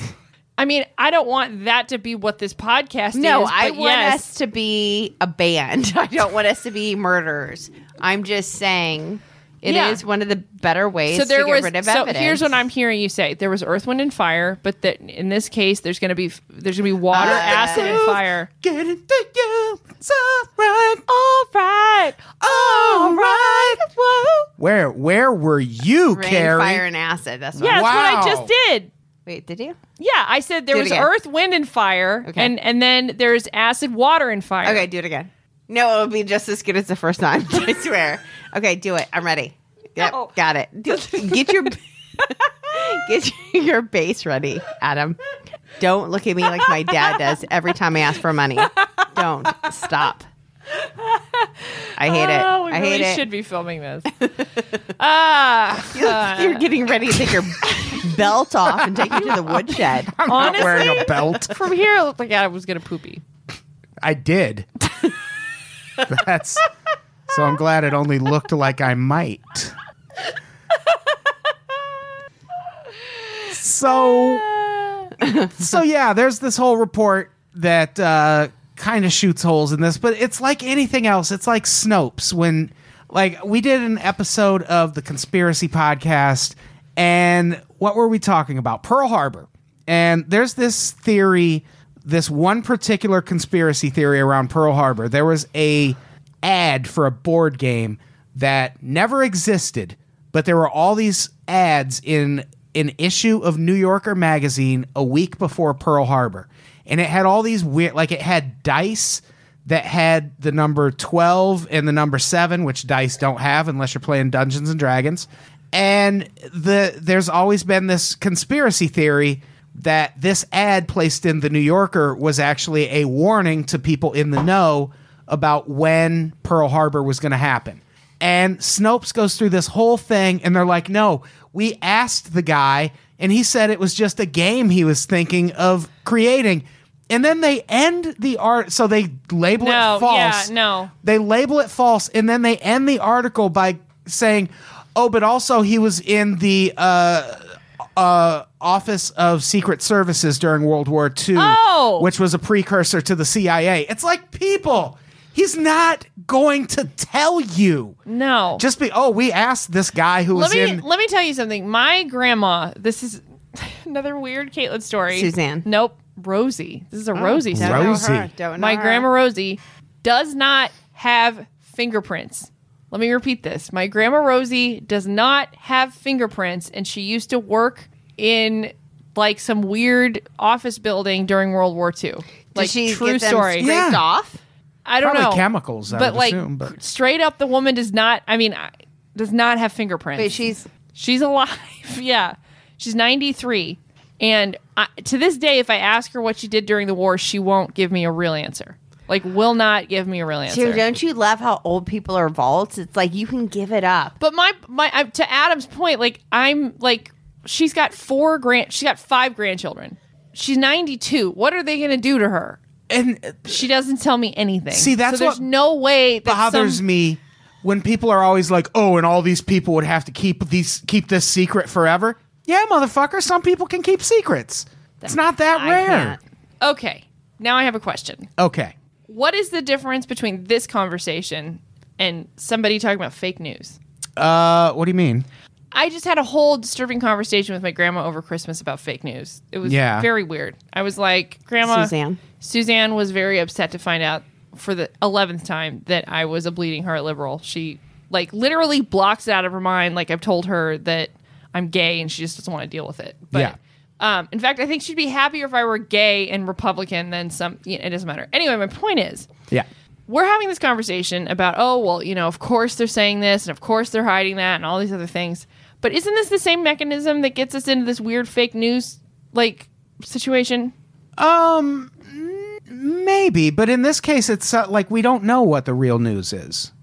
I mean, I don't want that to be what this podcast No, is. I but want yes. us to be a band. I don't want us to be murderers. I'm just saying It Yeah. is one of the better ways So there to get was. rid of So evidence. here's what I'm hearing you say: there was Earth, Wind, and Fire, but that in this case, there's going to be there's going to be water, Uh, acid, and fire. Get into you. It's all right. All right, All right. whoa. Where where were you, Rain, Carrie? fire, and acid. That's what Yeah, that's what I Wow. just did. Wait, did you? Yeah, I said there Do it was again. Earth, Wind, and Fire, Okay. and and then there's acid, water, and fire. Okay, do it again. No, it'll be just as good as the first time. I swear. Okay, do it. I'm ready. Yep, No. got it. Do- Get your get your base ready, Adam. Don't look at me like my dad does every time I ask for money. Don't stop. I hate it. Oh, we I really hate it. should be filming this. Ah, uh, You're getting ready to take your belt off and take you to the woodshed. I'm not wearing a Honestly? belt. from here, it looked like I was gonna poopy. I did. That's so I'm glad it only looked like I might. So so yeah, there's this whole report that uh, kind of shoots holes in this, but it's like anything else. It's like Snopes when, like, we did an episode of the Conspiracy Podcast, and what were we talking about? Pearl Harbor. And there's this theory, this one particular conspiracy theory around Pearl Harbor. There was a ad for a board game that never existed, but there were all these ads in an issue of New Yorker magazine a week before Pearl Harbor. And it had all these weird, like it had dice that had the number twelve and the number seven, which dice don't have unless you're playing Dungeons and Dragons. And the there's always been this conspiracy theory that this ad placed in the New Yorker was actually a warning to people in the know about when Pearl Harbor was going to happen. And Snopes goes through this whole thing, and they're like, no, we asked the guy, and he said it was just a game he was thinking of creating. And then they end the art, so they label No, it false. yeah, no. They label it false, and then they end the article by saying, oh, but also he was in the uh, uh, Office of Secret Services during World War Two, Oh! which was a precursor to the C I A. It's like, people, he's not going to tell you. No. Just be, oh, we asked this guy who let was me in. let me tell you something. My grandma. This is another weird Caitlin story. Suzanne. Nope. Rosie. This is a Rosie Don't story. know Rosie. her. Don't know My her. grandma Rosie does not have fingerprints. Let me repeat this. My grandma Rosie does not have fingerprints, and she used to work in like some weird office building during World War Two. Like Did she true get them story. scraped Yeah. off? I don't Probably know chemicals, I but would like assume, but- straight up, the woman does not. I mean, I- does not have fingerprints. Wait, she's She's alive. Yeah. She's ninety-three. And I, to this day, if I ask her what she did during the war, she won't give me a real answer. Like, will not give me a real answer. Dude, don't you love how old people are vaults? It's like you can give it up. But my, my I, to Adam's point, like, I'm like, she's got four grand, she's got five grandchildren. She's ninety-two. What are they going to do to her? And She doesn't tell me anything. See, that's so there's what no way that bothers some, me when people are always like, oh, and all these people would have to keep these keep this secret forever. Yeah, motherfucker, some people can keep secrets. It's not that I rare. can't. Okay. Now I have a question. Okay. What is the difference between this conversation and somebody talking about fake news? Uh, what do you mean? I just had a whole disturbing conversation with my grandma over Christmas about fake news. It was Yeah. very weird. I was like, Grandma, Suzanne. Suzanne was very upset to find out for the eleventh time that I was a bleeding heart liberal. She like literally blocks it out of her mind. Like I've told her that I'm gay and she just doesn't want to deal with it. But Yeah. um, in fact, I think she'd be happier if I were gay and Republican than some, you know, it doesn't matter. Anyway, my point is, Yeah. we're having this conversation about, oh, well, you know, of course they're saying this and of course they're hiding that and all these other things. But isn't this the same mechanism that gets us into this weird fake news like situation? Um, m- maybe, but in this case, it's uh, like we don't know what the real news is.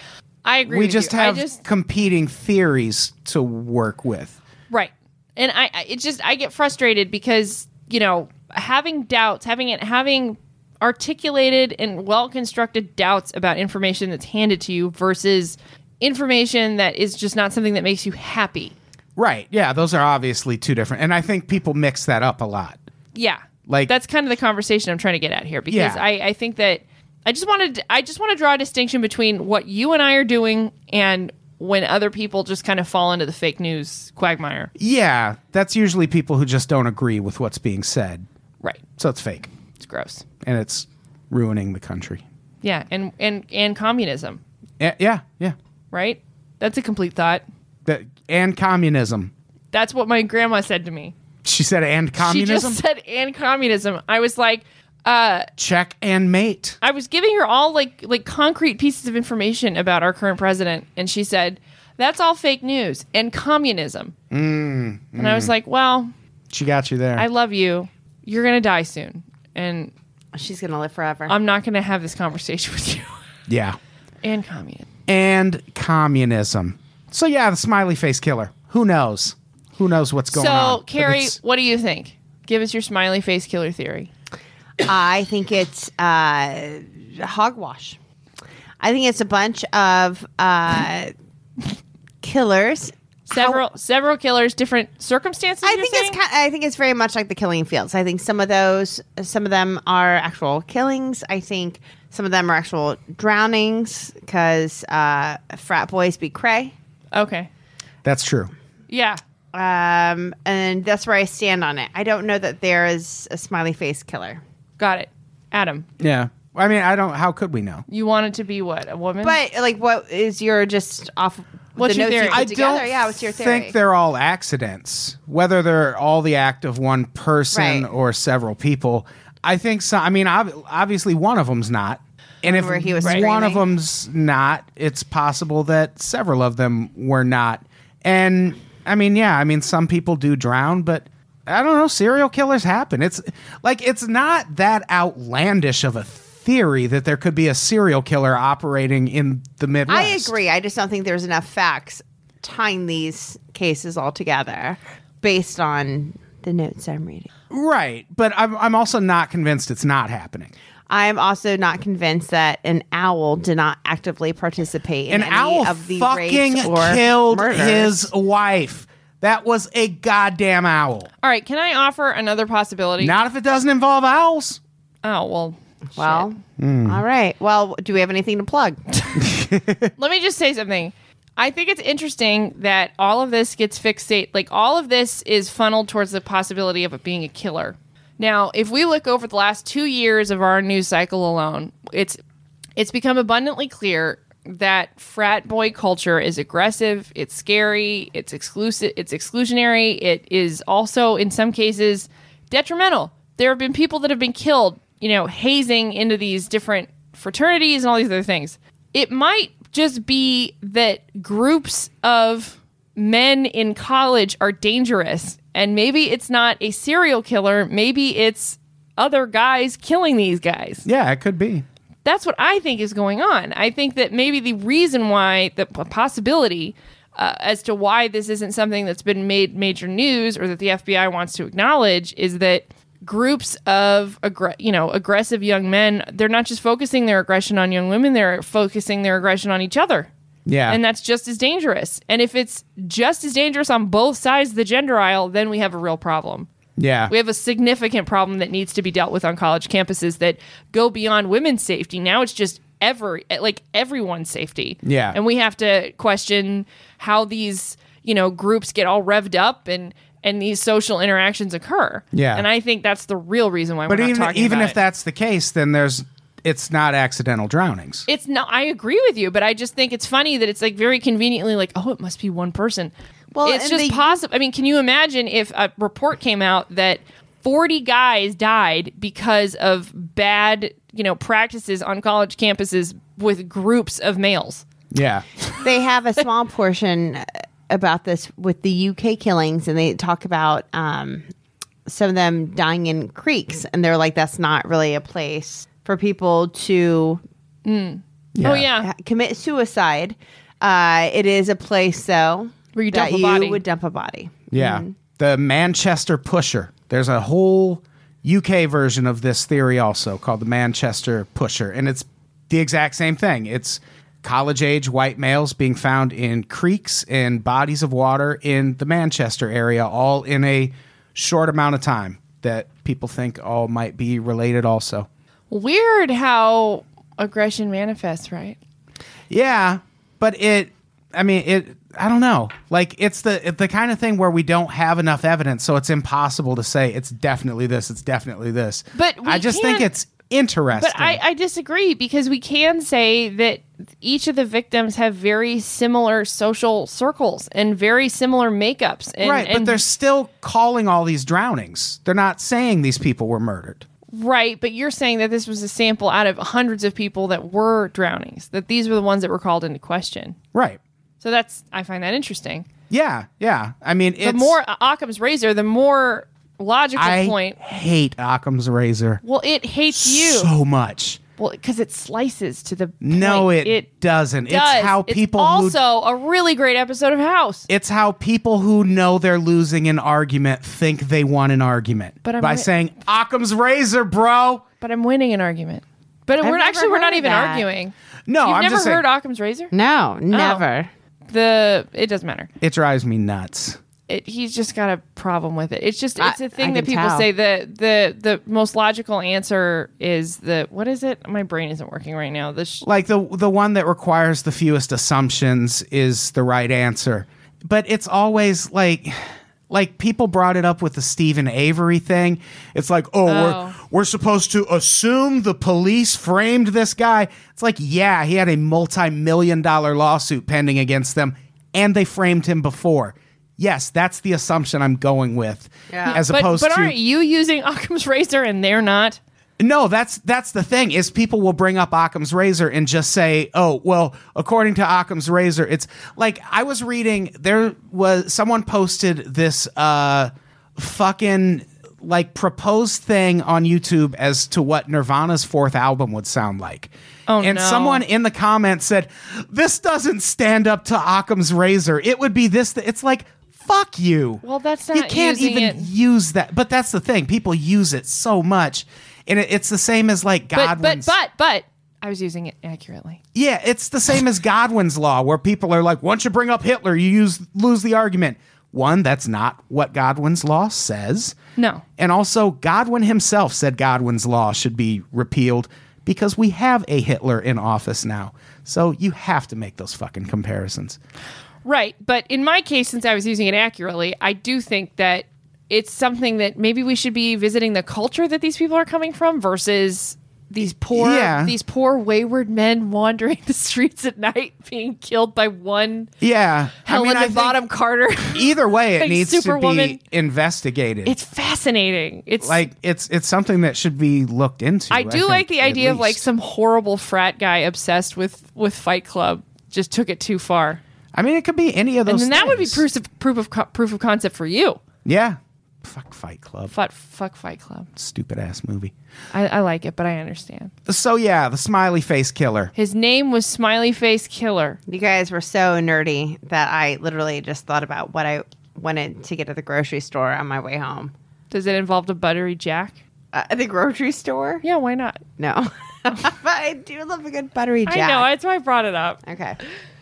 I agree. We with just you. have I just competing theories to work with. right, and I, I it's just I get frustrated because you know having doubts, having it having articulated and well constructed doubts about information that's handed to you versus information that is just not something that makes you happy. Right. Yeah, those are obviously two different. And I think people mix that up a lot. Yeah. Like- that's kind of the conversation I'm trying to get at here because Yeah. I, I think that I just wanted I just want to draw a distinction between what you and I are doing and when other people just kind of fall into the fake news quagmire. Yeah, that's usually people who just don't agree with what's being said. Right. So it's fake. It's gross. And it's ruining the country. Yeah, and and and communism. Yeah, yeah, yeah. Right? That's a complete thought. That, and communism. That's what my grandma said to me. She said and communism? She just said and communism. I was like, uh, check and mate. I was giving her all like like concrete pieces of information about our current president, and she said, that's all fake news and communism. Mm, and mm. I was like, well, she got you there. I love you. You're going to die soon. And she's going to live forever. I'm not going to have this conversation with you. Yeah. And communism. And communism. So yeah, the smiley face killer. Who knows? Who knows what's going so, on? So, Carrie, what do you think? Give us your smiley face killer theory. I think it's uh, hogwash. I think it's a bunch of uh, killers. Several How, several killers, different circumstances. I think saying? it's kind I think it's very much like the Killing Fields. I think some of those, some of them are actual killings. I think some of them are actual drownings because uh, frat boys be cray. Okay, that's true. Yeah, um, and that's where I stand on it. I don't know that there is a smiley face killer. Got it, Adam. Yeah, I mean, I don't. How could we know? You want it to be what, a woman? But like, what is your just off? What's the your notes theory? you put I together? don't yeah, what's your theory? think they're all accidents. Whether they're all the act of one person right. or several people, I think so. I mean, ob- obviously one of them's not, and if Where he was one screaming. of them's not, it's possible that several of them were not. And I mean, yeah, I mean, some people do drown, but I don't know. Serial killers happen. It's like it's not that outlandish of a theory that there could be a serial killer operating in the Midwest. I agree. I just don't think there's enough facts tying these cases all together based on the notes I'm reading. Right, but I'm I'm also not convinced it's not happening. I'm also not convinced that an owl did not actively participate in An any owl of the fucking rapes or killed murders. his wife. That was a goddamn owl. All right, can I offer another possibility? Not if it doesn't involve owls. Oh, well, Well, all right. Well, do we have anything to plug? let me just say something. I think it's interesting that all of this gets fixated, like all of this is funneled towards the possibility of it being a killer. Now, if we look over the last two years of our news cycle alone, it's it's become abundantly clear that frat boy culture is aggressive, it's scary, it's exclusive, it's exclusionary, it is also in some cases detrimental. There have been people that have been killed, you know, hazing into these different fraternities and all these other things. It might just be that groups of men in college are dangerous, and maybe it's not a serial killer, maybe it's other guys killing these guys. Yeah, it could be. That's what I think is going on. I think that maybe the reason why, the possibility uh, as to why this isn't something that's been made major news or that the F B I wants to acknowledge is that groups of aggr- you know aggressive young men, they're not just focusing their aggression on young women, they're focusing their aggression on each other. Yeah. And that's just as dangerous. And if it's just as dangerous on both sides of the gender aisle, then we have a real problem. Yeah. We have a significant problem that needs to be dealt with on college campuses that go beyond women's safety. Now it's just every like everyone's safety. Yeah. And we have to question how these, you know, groups get all revved up and and these social interactions occur. Yeah. And I think that's the real reason why but we're not even talking even about if it. that's the case, then there's it's not accidental drownings. It's not. I agree with you, but I just think it's funny that it's like very conveniently like, oh, it must be one person. Well, it's and just they- possible. I mean, can you imagine if a report came out that forty guys died because of bad, you know, practices on college campuses with groups of males? Yeah. They have a small portion about this with the U K killings, and they talk about um, some of them dying in creeks, and they're like, that's not really a place for people to Oh yeah, ha- commit suicide. Uh, it is a place, though, Where you that dump a you body. would dump a body. Yeah. The Manchester Pusher. There's a whole U K version of this theory also called the Manchester Pusher. And it's the exact same thing. It's college-age white males being found in creeks and bodies of water in the Manchester area, all in a short amount of time that people think all might be related also. weird how aggression manifests, right? Yeah, but it I mean, it. I don't know. Like, it's the it's the kind of thing where we don't have enough evidence, so it's impossible to say it's definitely this, it's definitely this. But we I just think can't- it's interesting. But I, I disagree because we can say that each of the victims have very similar social circles and very similar makeups. And, right, but and- they're still calling all these drownings. They're not saying these people were murdered. Right, but you're saying that this was a sample out of hundreds of people that were drownings, that these were the ones that were called into question. Right. So that's, I find that interesting. Yeah, yeah. I mean, it's... The more uh, Occam's razor, the more logical I point. hate Occam's razor Well, it hates you. so much. Well, because it slices to the point. No, it, it doesn't. does. It's how people It's who... also a really great episode of House. It's how people who know they're losing an argument think they won an argument. But I'm by wi- saying, Occam's razor, bro. But I'm winning an argument. But I've we're never actually we're not heard even that. arguing. No, You've I'm never just saying, heard Occam's razor? No, never. The it doesn't matter. it drives me nuts. It, he's just got a problem with it. It's just I- it's a thing I that can people tell. say the the the most logical answer is the what is it? My brain isn't working right now. The sh- Like the the one that requires the fewest assumptions is the right answer. But it's always like like people brought it up with the Stephen Avery thing. It's like, oh, Oh. we're we're supposed to assume the police framed this guy. It's like, yeah, he had a multi-million dollar lawsuit pending against them and they framed him before. Yes, that's the assumption I'm going with. Yeah. As but opposed but to aren't you using Occam's razor and they're not? No, that's that's the thing is people will bring up Occam's razor and just say, "Oh, well, according to Occam's razor, it's like I was reading there was someone posted this uh fucking like proposed thing on YouTube as to what Nirvana's fourth album would sound like." Oh, and no. someone in the comments said, "This doesn't stand up to Occam's razor. It would be this th-. It's like, fuck you. Well, that's You not can't using even it- use that. But that's the thing. People use it so much. And it, it's the same as like But Godwin's. but but but I was using it accurately. yeah, it's the same as Godwin's law, where people are like, once you bring up Hitler, you use lose the argument. One, that's not what Godwin's law says. No. And also, Godwin himself said Godwin's law should be repealed because we have a Hitler in office now. So you have to make those fucking comparisons. Right, but in my case, since I was using it accurately, I do think that it's something that maybe we should be visiting the culture that these people are coming from versus these poor, Yeah. these poor wayward men wandering the streets at night, being killed by one Yeah. Helena I think Bonham Carter. either way, it Like needs to be Superwoman. investigated. It's fascinating. It's like it's it's something that should be looked into. I do think, like the at idea of like least. some horrible frat guy obsessed with with Fight Club just took it too far, I mean, it could be any of those. and then that would be things. proof of proof of co- proof of concept for you. Yeah. Fuck Fight Club. Fuck, fuck Fight Club. Stupid ass movie. I, I like it, but I understand. So yeah, the smiley face killer. His name was Smiley Face Killer. You guys were so nerdy that I literally just thought about what I wanted to get at the grocery store on my way home. Does it involve a buttery jack? Uh, at the grocery store? Yeah, why not? No. But I do love a good buttery jack. I know, that's why I brought it up. Okay.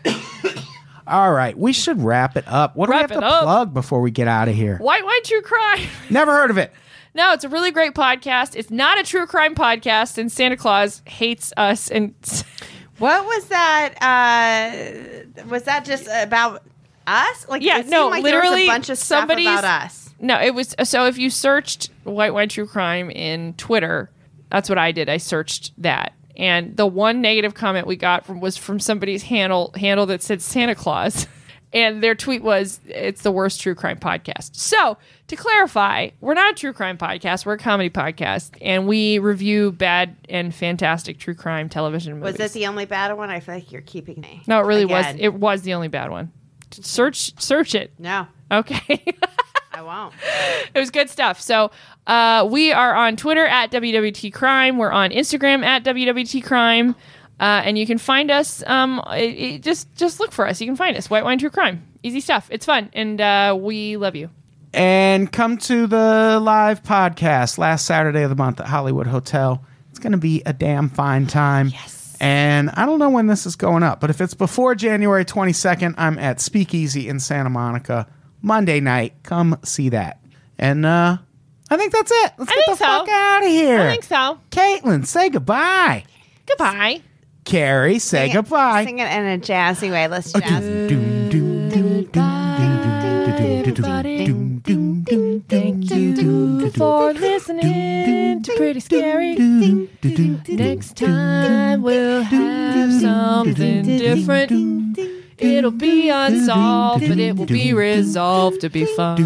All right, we should wrap it up. What Wrap do we have it to up. plug before we get out of here? White White True Crime. Never heard of it. No, it's a really great podcast. It's not a true crime podcast, and Santa Claus hates us. And What was that? Uh, was that just about us? Like, Yeah, it seemed no, like there was literally a bunch of stuff somebody's- about us. no, it was so if you searched White White True Crime in Twitter, that's what I did. I searched that. And the one negative comment we got from was from somebody's handle handle that said Santa Claus. And their tweet was, it's the worst true crime podcast. So, to clarify, we're not a true crime podcast. We're a comedy podcast. And we review bad and fantastic true crime television movies. Was it the only bad one? I feel like you're keeping me. No, it really was. Again. It was the only bad one. Search search it. No, Okay. I won't. It was good stuff. So uh, we are on Twitter at W W T Crime. We're on Instagram at W W T Crime. Uh, and you can find us. Um, it, it, just just look for us. You can find us. White Wine True Crime. Easy stuff. It's fun, and uh, we love you. And come to the live podcast last Saturday of the month at Hollywood Hotel. It's going to be a damn fine time. Yes. And I don't know when this is going up, but if it's before January twenty-second, I'm at Speakeasy in Santa Monica Monday night. Come see that. And uh, I think that's it. Let's I get think the so. fuck out of here. I think so. Caitlin, say goodbye. Goodbye. Carrie, say Sing it- goodbye. Sing it in a jazzy way. Let's Okay. jazz. Doom, doom, doom, doom, doom, doom, Everybody. doom, doom, doom, Thank you for listening to Pretty Scary. doom, doom, doom, Next time we'll have something different. It'll be unsolved, but it will be resolved to be funny.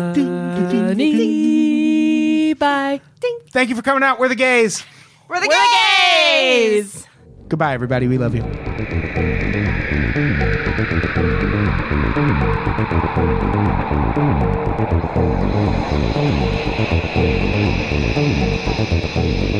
Bye. Thank you for coming out. We're the gays. We're the We're the gays! gays. Goodbye, everybody. We love you. Thank you.